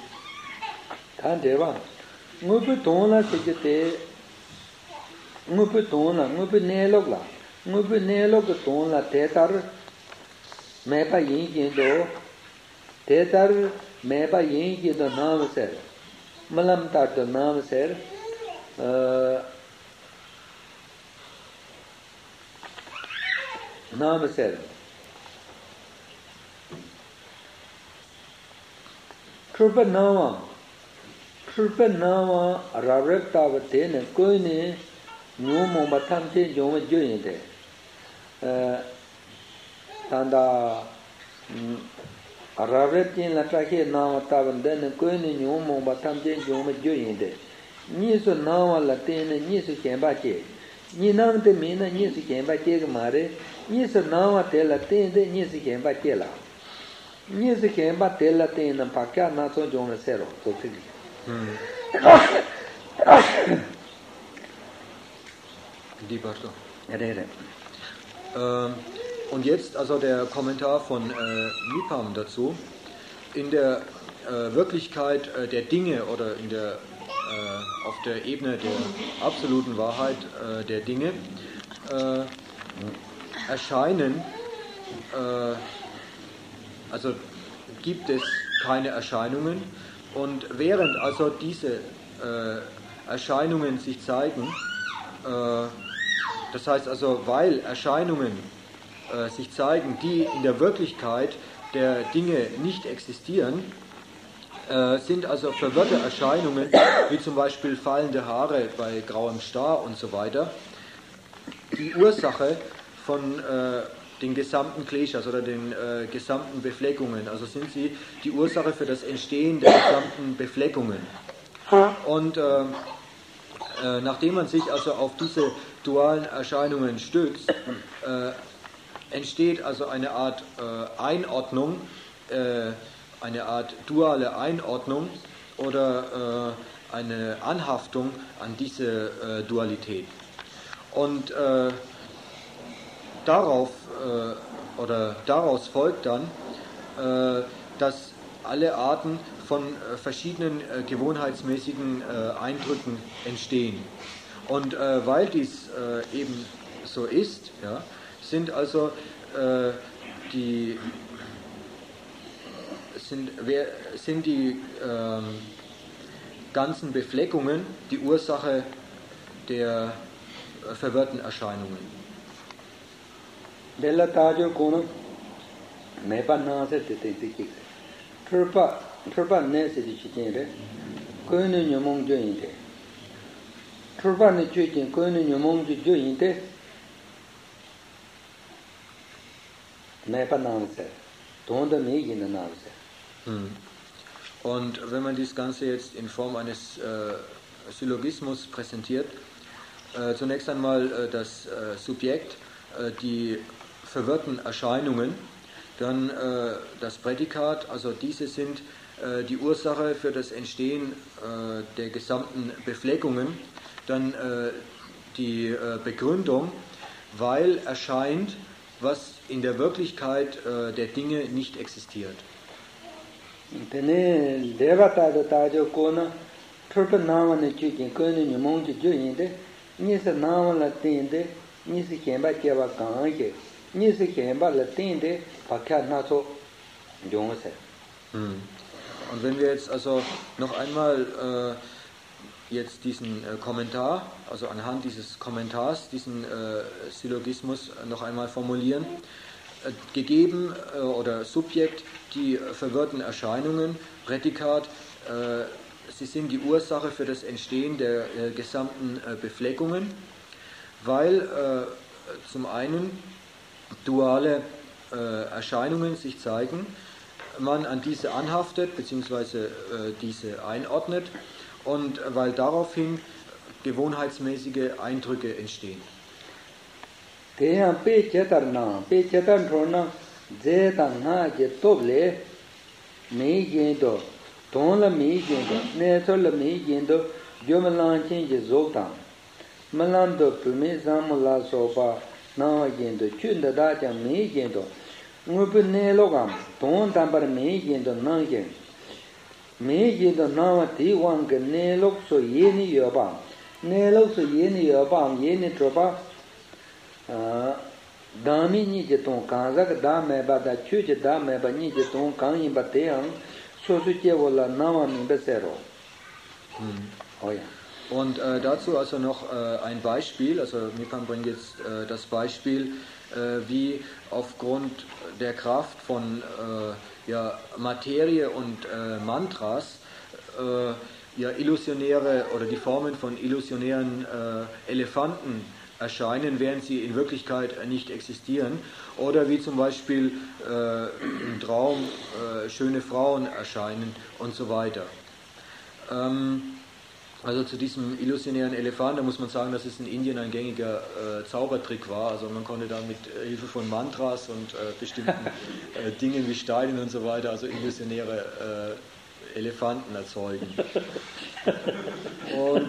Name ser Krupa Nama Krupa Nama Ravrek Tavate ne koi ne Nyumo Matamche Joma Joyente Tanda Ravrek Jin Latake Nama Tavande ne koi ne Nyumo Matamche Joma Joyente Niso Nama Latene Niso Kembache Ni nam te mina ni si kemba ke mare ni so nawa te la te de ni si kemba ke la ni si kemba te la te na pa ka na so jong na sero so ti die Barto. Und jetzt also der Kommentar von äh, Mipam dazu. In der äh, Wirklichkeit äh, der Dinge oder in der äh, auf der Ebene der absoluten Wahrheit äh, der Dinge äh, erscheinen, äh, also gibt es keine Erscheinungen, und während also diese äh, Erscheinungen sich zeigen, äh, das heißt also, weil Erscheinungen äh, sich zeigen, die in der Wirklichkeit der Dinge nicht existieren, äh, sind also verwirrte Erscheinungen, wie zum Beispiel fallende Haare bei grauem Star und so weiter, die Ursache von äh, den gesamten Kleshas oder den äh, gesamten Befleckungen. Also sind sie die Ursache für das Entstehen der gesamten Befleckungen. Und äh, äh, nachdem man sich also auf diese dualen Erscheinungen stützt, äh, entsteht also eine Art äh, Einordnung, äh, eine Art duale Einordnung oder äh, eine Anhaftung an diese äh, Dualität. Und äh, darauf äh, oder daraus folgt dann, äh, dass alle Arten von äh, verschiedenen äh, gewohnheitsmäßigen äh, Eindrücken entstehen. Und äh, weil dies äh, eben so ist, ja, sind also äh, die sind, wer, sind die äh, ganzen Befleckungen die Ursache der äh, verwirrten Erscheinungen. Della tajo kono meba na se te te te Trupa trupa ne se di chitire ko ne nyomong jo inte Trupa ne chutin ko ne nyomong jo inte meba na se tonda me yin na se. Und wenn man das Ganze jetzt in Form eines äh, Syllogismus präsentiert, äh, zunächst einmal äh, das äh, Subjekt, äh, die verwirrten Erscheinungen, dann äh, das Prädikat, also diese sind äh, die Ursache für das Entstehen äh, der gesamten Befleckungen, dann äh, die äh, Begründung, weil erscheint, was in der Wirklichkeit äh, der Dinge nicht existiert. Tene devata do tajo kona trupa nama ne chukin ko ne nyomong jo inte ni se nama la tende ni se kemba keba kange ni se kemba la tende pakya na so jongse. Und wenn wir jetzt also noch einmal äh, jetzt diesen äh, Kommentar, also anhand dieses Kommentars, diesen äh, Syllogismus noch einmal formulieren, äh, gegeben äh, oder Subjekt, die äh, verwirrten Erscheinungen, Prädikat, äh, sie sind die Ursache für das Entstehen der äh, gesamten äh, Befleckungen, weil äh, zum einen duale äh, Erscheinungen sich zeigen, man an diese anhaftet bzw. Äh, diese einordnet, und weil daraufhin gewohnheitsmäßige Eindrücke entstehen. me ye do na ti wang ge ne lok so ye ni yo ba ne lok so ye ni yo ba ye ni tro ba a da mi ni je ton ka za da me ba da chu je da me ba ni je ton kan yin ba te ang so su je wo la na wa mi be se ro. Oh ja. Und äh, dazu also noch äh, ein Beispiel, also Mipan bringt jetzt äh, das Beispiel, äh, wie aufgrund der Kraft von äh, ja, Materie und äh, Mantras äh, ja, illusionäre oder die Formen von illusionären äh, Elefanten erscheinen, während sie in Wirklichkeit nicht existieren, oder wie zum Beispiel äh, im Traum äh, schöne Frauen erscheinen und so weiter. Ähm, Also zu diesem illusionären Elefant, da muss man sagen, dass es in Indien ein gängiger äh, Zaubertrick war. Also man konnte da mit äh, Hilfe von Mantras und äh, bestimmten äh, Dingen wie Steinen und so weiter, also illusionäre äh, Elefanten erzeugen. Und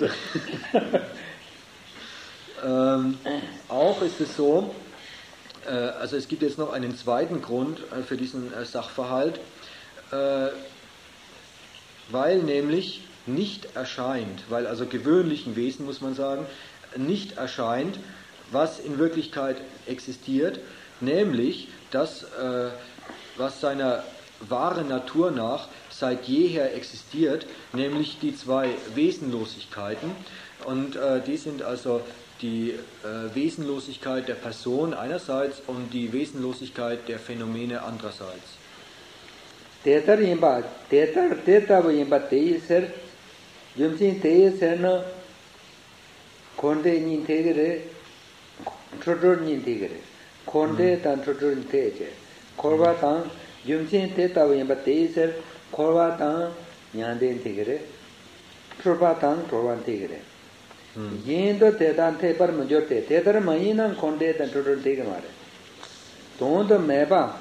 ähm, auch ist es so, äh, also es gibt jetzt noch einen zweiten Grund äh, für diesen äh, Sachverhalt, äh, weil nämlich nicht erscheint, weil also gewöhnlichen Wesen, muss man sagen, nicht erscheint, was in Wirklichkeit existiert, nämlich das, äh, was seiner wahren Natur nach seit jeher existiert, nämlich die zwei Wesenlosigkeiten. Und äh, die sind also die äh, Wesenlosigkeit der Person einerseits und die Wesenlosigkeit der Phänomene andererseits. Tetar yimba, tetar, tetar yimba teiser, Jumsin te serna konde nin tegere chotor nin tegere konde tan chotor nin teje korwa tan jumsin te tawen ba te ser korwa tan nyande tegere chorba tan chorwan tegere yin do te dan te par major te te dar mayin konde tan chotor tegere mare don do meba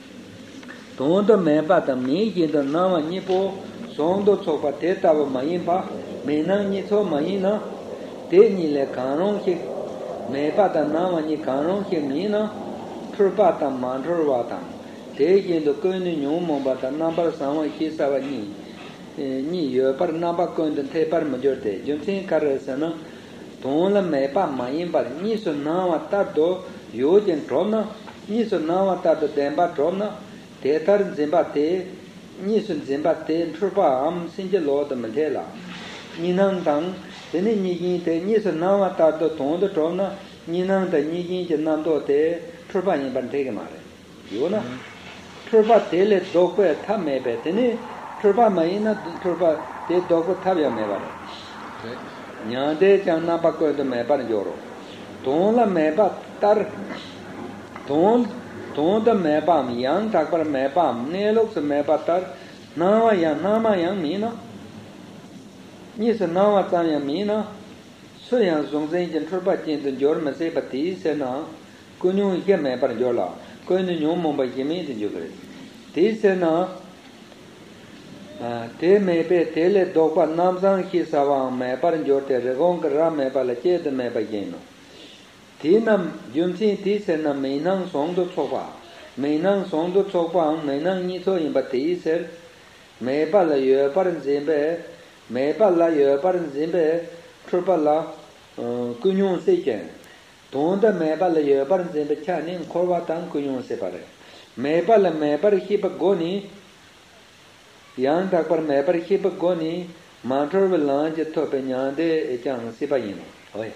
don do meba ta me yin do na ni po Sondo chopa te taba mayin pa, me nang ni so mayin na, te ni le kanong hi, me pa ta nama ni kanong hi mi na, purpa ta mantrwa ta, te yin do kuen ni nyung mong pa ta nambar samwa hi sawa ni, ni yo par namba kuen den te par major te, jum sin kar sa na, ton la me pa mayin pa, ni so nama tar do yo jen trom na, ni so nama tar do denpa trom na, te tar zimba te, ni sun zimba te churpa am sinje lo de mela ni nang dang de ni ni yin te ni sun na wa ta do tong de zhong na ni nang de ni yin je nam do te churpa yin ban te ge ma le yo na churpa te le do ko ta me be de ni churpa ma yin na churpa te do ko ta ya me ba le nya de chang na ba ko de me ba jo ro tong la me ba tar tong Don the mebam yang takbar mebam ne lok se mebatar nawa yang nama yang mina ni se nawa tan yang mina so yang zong zeng jen churba jin den jor me se pati se na kunyu ye me par jola kunyu nyu mo ba yimi de jogre ti se na te me pe te le do pa nam sang khi sa wa me par jor te re gong ra me pa le che de me ba yin no Tinam yumsin ti se na meinang song do chopa meinang song do chopa meinang ni so yin ba ti ser me pa la ye par zimbe me pa la ye par zimbe chopa la kunyon se chen don da me pa la ye par zimbe cha ni korwa tang kunyon se pare me pa la me par hi pa goni yang tak par me par hi pa goni mantor la je to pe nya de e chang se pa yin oi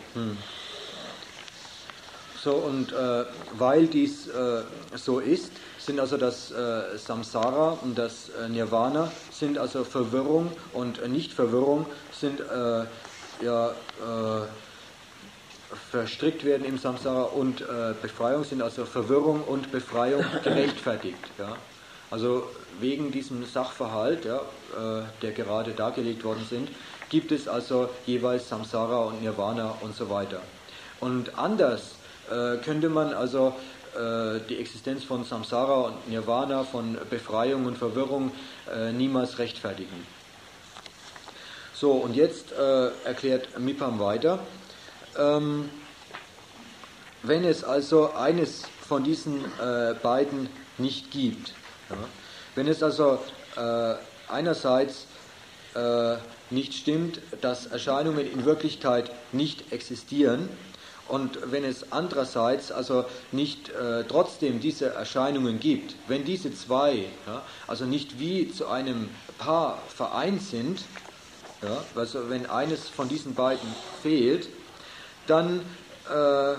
So, und äh, weil dies äh, so ist, sind also das äh, Samsara und das äh, Nirvana, sind also Verwirrung und äh, Nicht-Verwirrung, sind äh, ja, äh, verstrickt werden im Samsara und äh, Befreiung sind also Verwirrung und Befreiung gerechtfertigt. Ja? Also wegen diesem Sachverhalt, ja, äh, der gerade dargelegt worden sind, gibt es also jeweils Samsara und Nirvana und so weiter. Und anders äh, könnte man also äh, die Existenz von Samsara und Nirvana, von Befreiung und Verwirrung äh, niemals rechtfertigen. So, und jetzt äh, erklärt Mipam weiter. Ähm, wenn es also eines von diesen äh, beiden nicht gibt, ja, wenn es also äh, einerseits äh, nicht stimmt, dass Erscheinungen in Wirklichkeit nicht existieren, und wenn es andererseits also nicht äh, trotzdem diese Erscheinungen gibt, wenn diese zwei ja, also nicht wie zu einem Paar vereint sind, ja, also wenn eines von diesen beiden fehlt, dann äh,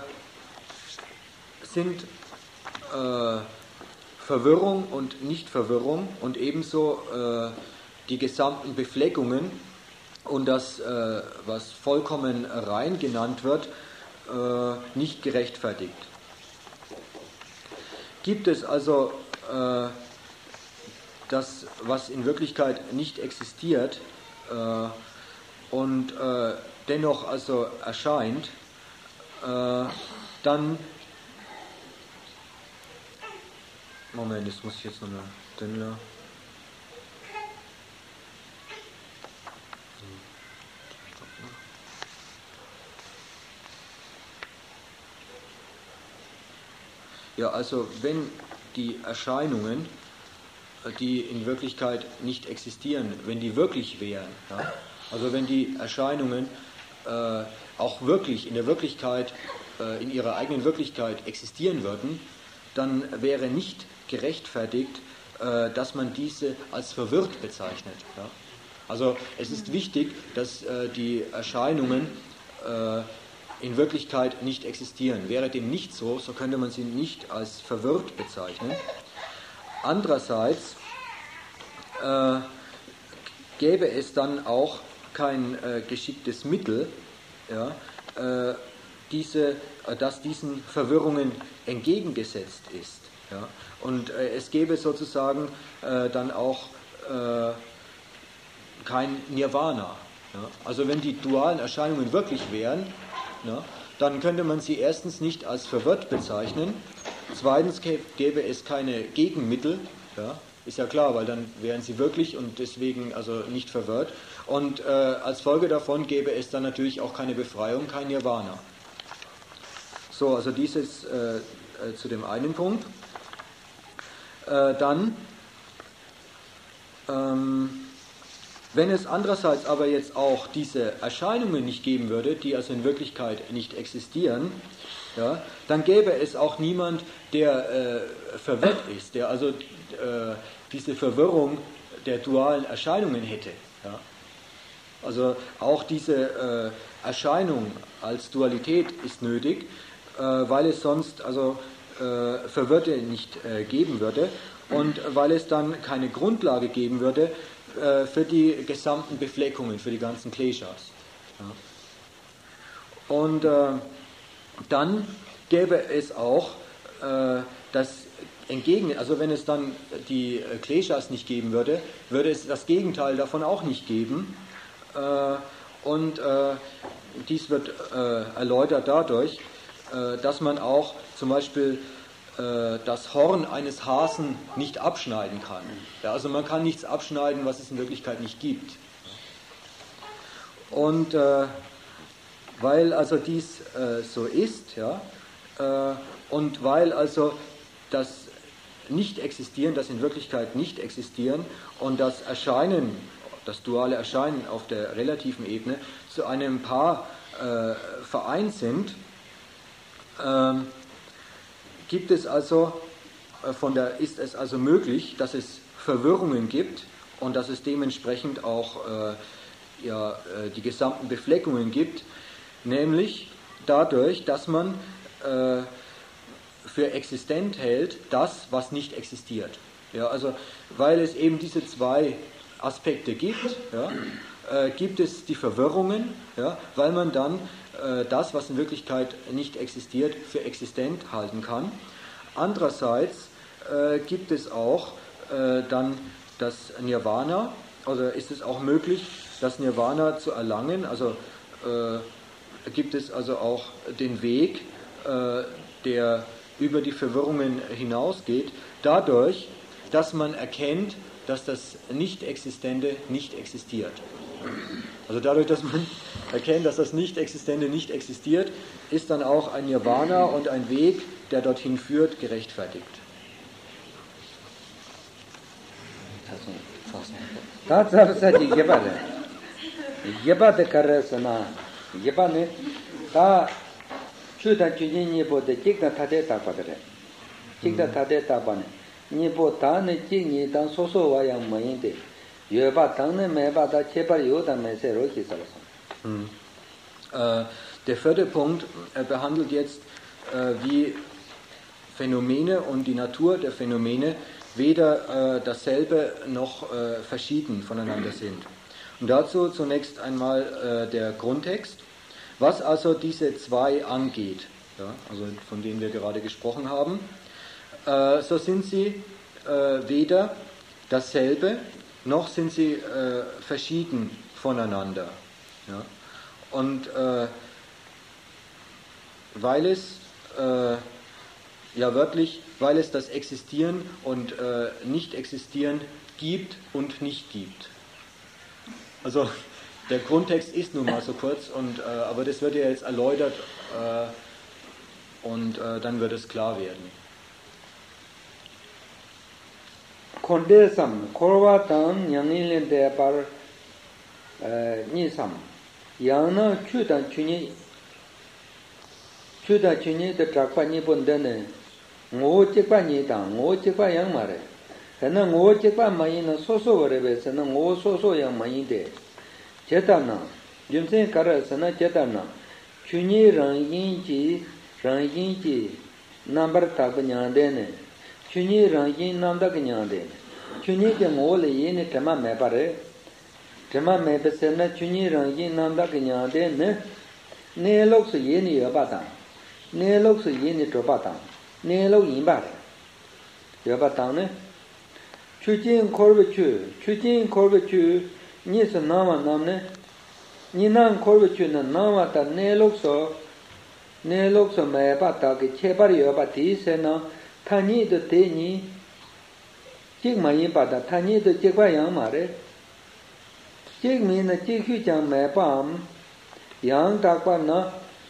sind äh, Verwirrung und Nichtverwirrung und ebenso äh, die gesamten Befleckungen und das, äh, was vollkommen rein genannt wird, äh, nicht gerechtfertigt. Gibt es also äh, das, was in Wirklichkeit nicht existiert äh, und äh, dennoch also erscheint, äh, dann Moment, das muss ich jetzt nochmal dünner. Ja, also wenn die Erscheinungen, die in Wirklichkeit nicht existieren, wenn die wirklich wären, ja, also wenn die Erscheinungen äh, auch wirklich in der Wirklichkeit, äh, in ihrer eigenen Wirklichkeit existieren würden, dann wäre nicht gerechtfertigt, äh, dass man diese als verwirrt bezeichnet. Ja. Also es ist wichtig, dass äh, die Erscheinungen äh, in Wirklichkeit nicht existieren. Wäre dem nicht so, so könnte man sie nicht als verwirrt bezeichnen. Andererseits äh, gäbe es dann auch kein äh, geschicktes Mittel, ja, äh, diese, äh, das diesen Verwirrungen entgegengesetzt ist. Ja. Und äh, es gäbe sozusagen äh, dann auch äh, kein Nirvana. Ja. Also wenn die dualen Erscheinungen wirklich wären, ja, dann könnte man sie erstens nicht als verwirrt bezeichnen, zweitens gäbe es keine Gegenmittel, ja, ist ja klar, weil dann wären sie wirklich und deswegen also nicht verwirrt, und äh, als Folge davon gäbe es dann natürlich auch keine Befreiung, kein Nirvana. So, also dieses äh, äh, zu dem einen Punkt. Äh, dann ähm, wenn es andererseits aber jetzt auch diese Erscheinungen nicht geben würde, die also in Wirklichkeit nicht existieren, ja, dann gäbe es auch niemand, der äh, verwirrt ist, der also äh, diese Verwirrung der dualen Erscheinungen hätte. Ja. Also auch diese äh, Erscheinung als Dualität ist nötig, äh, weil es sonst also äh, Verwirrte nicht äh, geben würde und weil es dann keine Grundlage geben würde für die gesamten Befleckungen, für die ganzen Kleshas. Ja. Und äh, dann gäbe es auch äh, das Entgegen, also wenn es dann die äh, Kleshas nicht geben würde, würde es das Gegenteil davon auch nicht geben. Äh, und äh, dies wird äh, erläutert dadurch, äh, dass man auch zum Beispiel das Horn eines Hasen nicht abschneiden kann. Ja, also man kann nichts abschneiden, was es in Wirklichkeit nicht gibt. Und äh, weil also dies äh, so ist, ja, äh, und weil also das Nicht-Existieren, das in Wirklichkeit nicht existieren und das Erscheinen, das duale Erscheinen auf der relativen Ebene zu einem Paar äh, vereint sind, äh, Gibt es also, von der, ist es also möglich, dass es Verwirrungen gibt und dass es dementsprechend auch äh, ja, äh, die gesamten Befleckungen gibt, nämlich dadurch, dass man äh, für existent hält das, was nicht existiert. Ja, also weil es eben diese zwei Aspekte gibt, ja, äh, gibt es die Verwirrungen, ja, weil man dann das, was in Wirklichkeit nicht existiert, für existent halten kann. Andererseits äh, gibt es auch äh, dann das Nirvana, oder ist es auch möglich, das Nirvana zu erlangen? Also äh, gibt es also auch den Weg, äh, der über die Verwirrungen hinausgeht, dadurch, dass man erkennt, dass das Nicht-Existente nicht existiert. Also dadurch, dass man erkennt, dass das Nicht-Existente nicht existiert, ist dann auch ein Nirvana und ein Weg, der dorthin führt, gerechtfertigt. Hm. Äh, der vierte Punkt äh, behandelt jetzt, äh, wie Phänomene und die Natur der Phänomene weder äh, dasselbe noch äh, verschieden voneinander sind. Und dazu zunächst einmal äh, der Grundtext, was also diese zwei angeht, ja, also von denen wir gerade gesprochen haben, äh, so sind sie äh, weder dasselbe noch sind sie äh, verschieden voneinander. Ja. Und äh, weil es äh, ja wörtlich, weil es das Existieren und äh, Nicht-Existieren gibt und nicht gibt. Also der Grundtext ist nun mal so kurz, und, äh, aber das wird ja jetzt erläutert äh, und äh, dann wird es klar werden. Kondesam, Korvatan, Yanilin de Par Nisam, Yana Chudan Chuni, Chudan Chuni, the Trakpani Bundene, Ngo Chipa Nita, Ngo Chipa Yang Mare, and then Ngo Chipa Mayina Soso Reves, and then Ngo Soso Yang Mayinde, Chetana, Jimsen Karas, and Chetana, Chuni Ranginji, Ranginji, number Tabanyandene. Chuni Rangin Namdakanyande. Chuni can all in a Tema Mapare. Tema Mapasena, Chuni Rangin Namdakanyande, ne? Ne looks a yeni abata. Ne looks a yeni tropata. Ne lo imbare. Yabatane. Chujin Corvichu, Chujin Corvichu, Nis Nama Namne. Ninan Corvichu, Namata, ne looks so. Ne looks a Mapata, Chebari Abati, Sena. Tani de Teni, Jig Mayimpada, Tani de Jigwayang Mare, Jig mean a Jigujang Mapam, Yang Dakwana,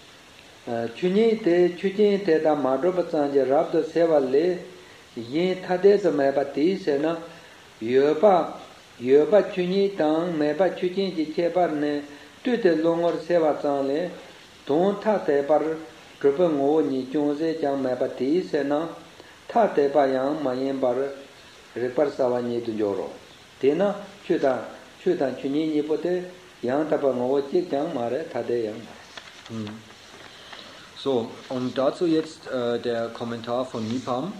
Chuni de Chujin de da Madrobatan, Rab the Sevale, Yin Tade the Mapati, Sena, Yoba, Yoba Chuni Tang, Mapa Chujin Chebarne, to the longer Sevatale, don't tate bar, Drupang O Ni Jonze Jang Mapati, Sena. Tate Bayang Mayan Bar Repar Savani to Joro. Tena, Chuda, Chudan Chuni Nipote, Yang Tapangochi, Yang Mare, Tade Yang. So, und dazu jetzt äh, der Kommentar von Nipam.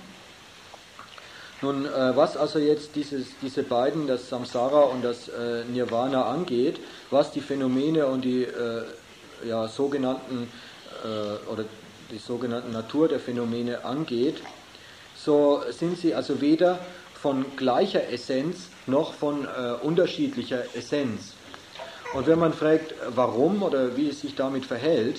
Nun, äh, was also jetzt dieses, diese beiden, das Samsara und das äh, Nirvana angeht, was die Phänomene und die äh, ja, sogenannten äh, oder die sogenannten Natur der Phänomene angeht, so sind sie also weder von gleicher Essenz noch von äh, unterschiedlicher Essenz. Und wenn man fragt, warum oder wie es sich damit verhält,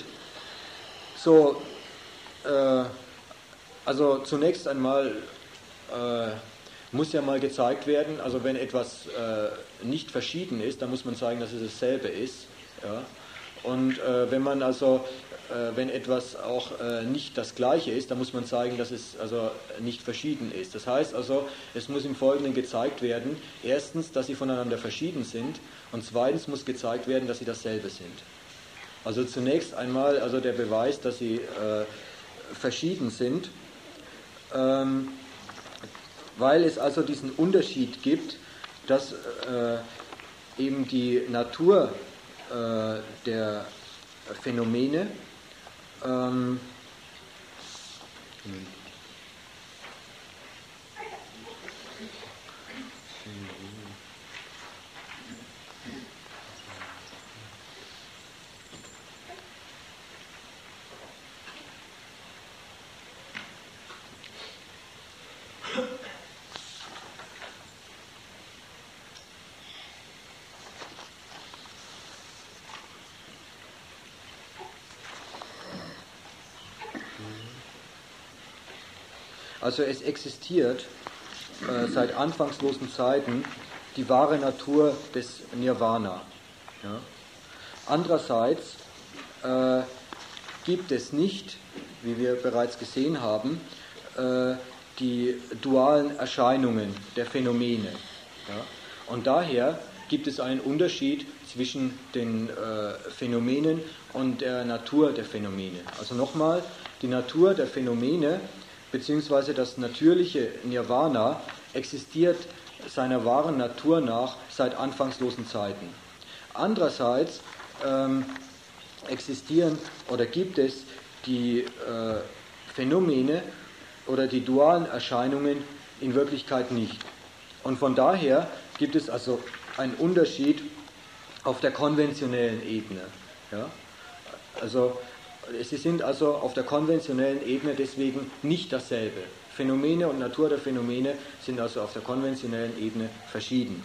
so, äh, also zunächst einmal äh, muss ja mal gezeigt werden, also wenn etwas äh, nicht verschieden ist, dann muss man sagen, dass es dasselbe ist. Ja? Und äh, wenn man also Äh, wenn etwas auch äh, nicht das Gleiche ist, dann muss man zeigen, dass es also nicht verschieden ist. Das heißt also, es muss im Folgenden gezeigt werden, erstens, dass sie voneinander verschieden sind, und zweitens muss gezeigt werden, dass sie dasselbe sind. Also zunächst einmal also der Beweis, dass sie äh, verschieden sind, ähm, weil es also diesen Unterschied gibt, dass äh, eben die Natur äh, der Phänomene ähm, Also es existiert äh, seit anfangslosen Zeiten die wahre Natur des Nirvana. Ja. Andererseits äh, gibt es nicht, wie wir bereits gesehen haben, äh, die dualen Erscheinungen der Phänomene. Ja. Und daher gibt es einen Unterschied zwischen den äh, Phänomenen und der Natur der Phänomene. Also nochmal, die Natur der Phänomene bzw. das natürliche Nirvana existiert seiner wahren Natur nach seit anfangslosen Zeiten. Andererseits ähm, existieren oder gibt es die äh, Phänomene oder die dualen Erscheinungen in Wirklichkeit nicht. Und von daher gibt es also einen Unterschied auf der konventionellen Ebene. Ja? Also sie sind also auf der konventionellen Ebene deswegen nicht dasselbe. Phänomene und Natur der Phänomene sind also auf der konventionellen Ebene verschieden.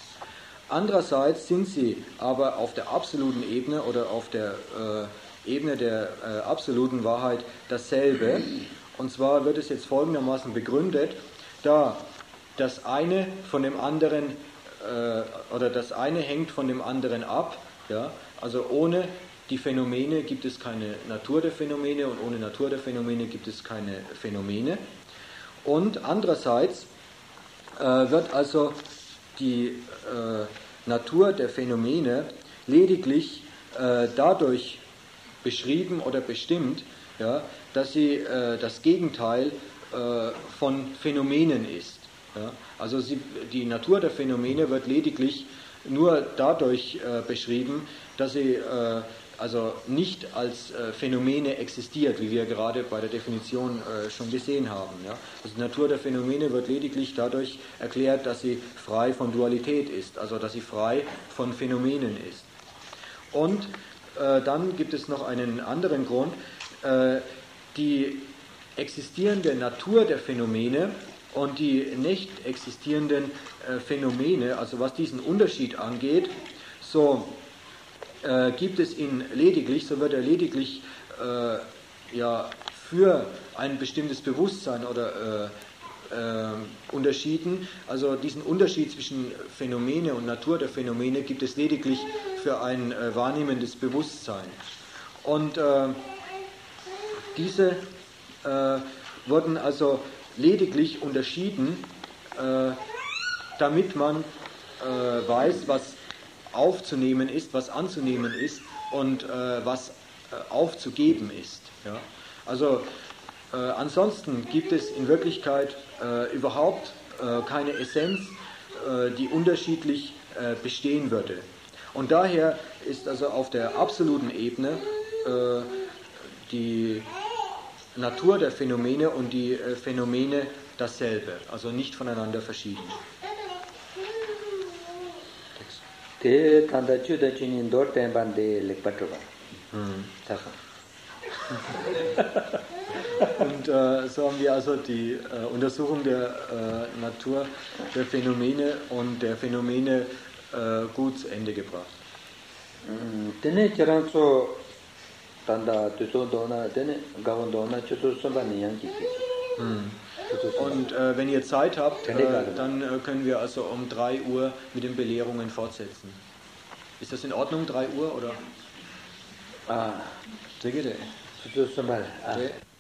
Andererseits sind sie aber auf der absoluten Ebene oder auf der äh, Ebene der äh, absoluten Wahrheit dasselbe. Und zwar wird es jetzt folgendermaßen begründet, da das eine von dem anderen äh, oder das eine hängt von dem anderen ab, ja, also ohne die Phänomene gibt es keine Natur der Phänomene und ohne Natur der Phänomene gibt es keine Phänomene. Und andererseits äh, wird also die äh, Natur der Phänomene lediglich äh, dadurch beschrieben oder bestimmt, ja, dass sie äh, das Gegenteil äh, von Phänomenen ist. Ja. Also sie, die Natur der Phänomene wird lediglich nur dadurch äh, beschrieben, dass sie äh, also nicht als äh, Phänomene existiert, wie wir gerade bei der Definition äh, schon gesehen haben. Ja. Also die Natur der Phänomene wird lediglich dadurch erklärt, dass sie frei von Dualität ist, also dass sie frei von Phänomenen ist. Und äh, dann gibt es noch einen anderen Grund, äh, die existierende Natur der Phänomene und die nicht existierenden äh, Phänomene, also was diesen Unterschied angeht, so äh, gibt es ihn lediglich, so wird er lediglich äh, ja, für ein bestimmtes Bewusstsein oder äh, äh, unterschieden. Also diesen Unterschied zwischen Phänomene und Natur der Phänomene gibt es lediglich für ein äh, wahrnehmendes Bewusstsein. Und äh, diese äh, wurden also lediglich unterschieden, äh, damit man äh, weiß, was aufzunehmen ist, was anzunehmen ist und äh, was äh, aufzugeben ist. Ja? Also äh, ansonsten gibt es in Wirklichkeit äh, überhaupt äh, keine Essenz, äh, die unterschiedlich äh, bestehen würde. Und daher ist also auf der absoluten Ebene äh, die Natur der Phänomene und die äh, Phänomene dasselbe, also nicht voneinander verschieden. Und äh, so haben wir also die äh, Untersuchung der äh, Natur der Phänomene und der Phänomene äh, gut zu Ende gebracht. Und äh, wenn ihr Zeit habt, äh, dann äh, können wir also um drei Uhr mit den Belehrungen fortsetzen. Ist das in Ordnung, drei Uhr oder? Ah, Sehr gerne. Ah.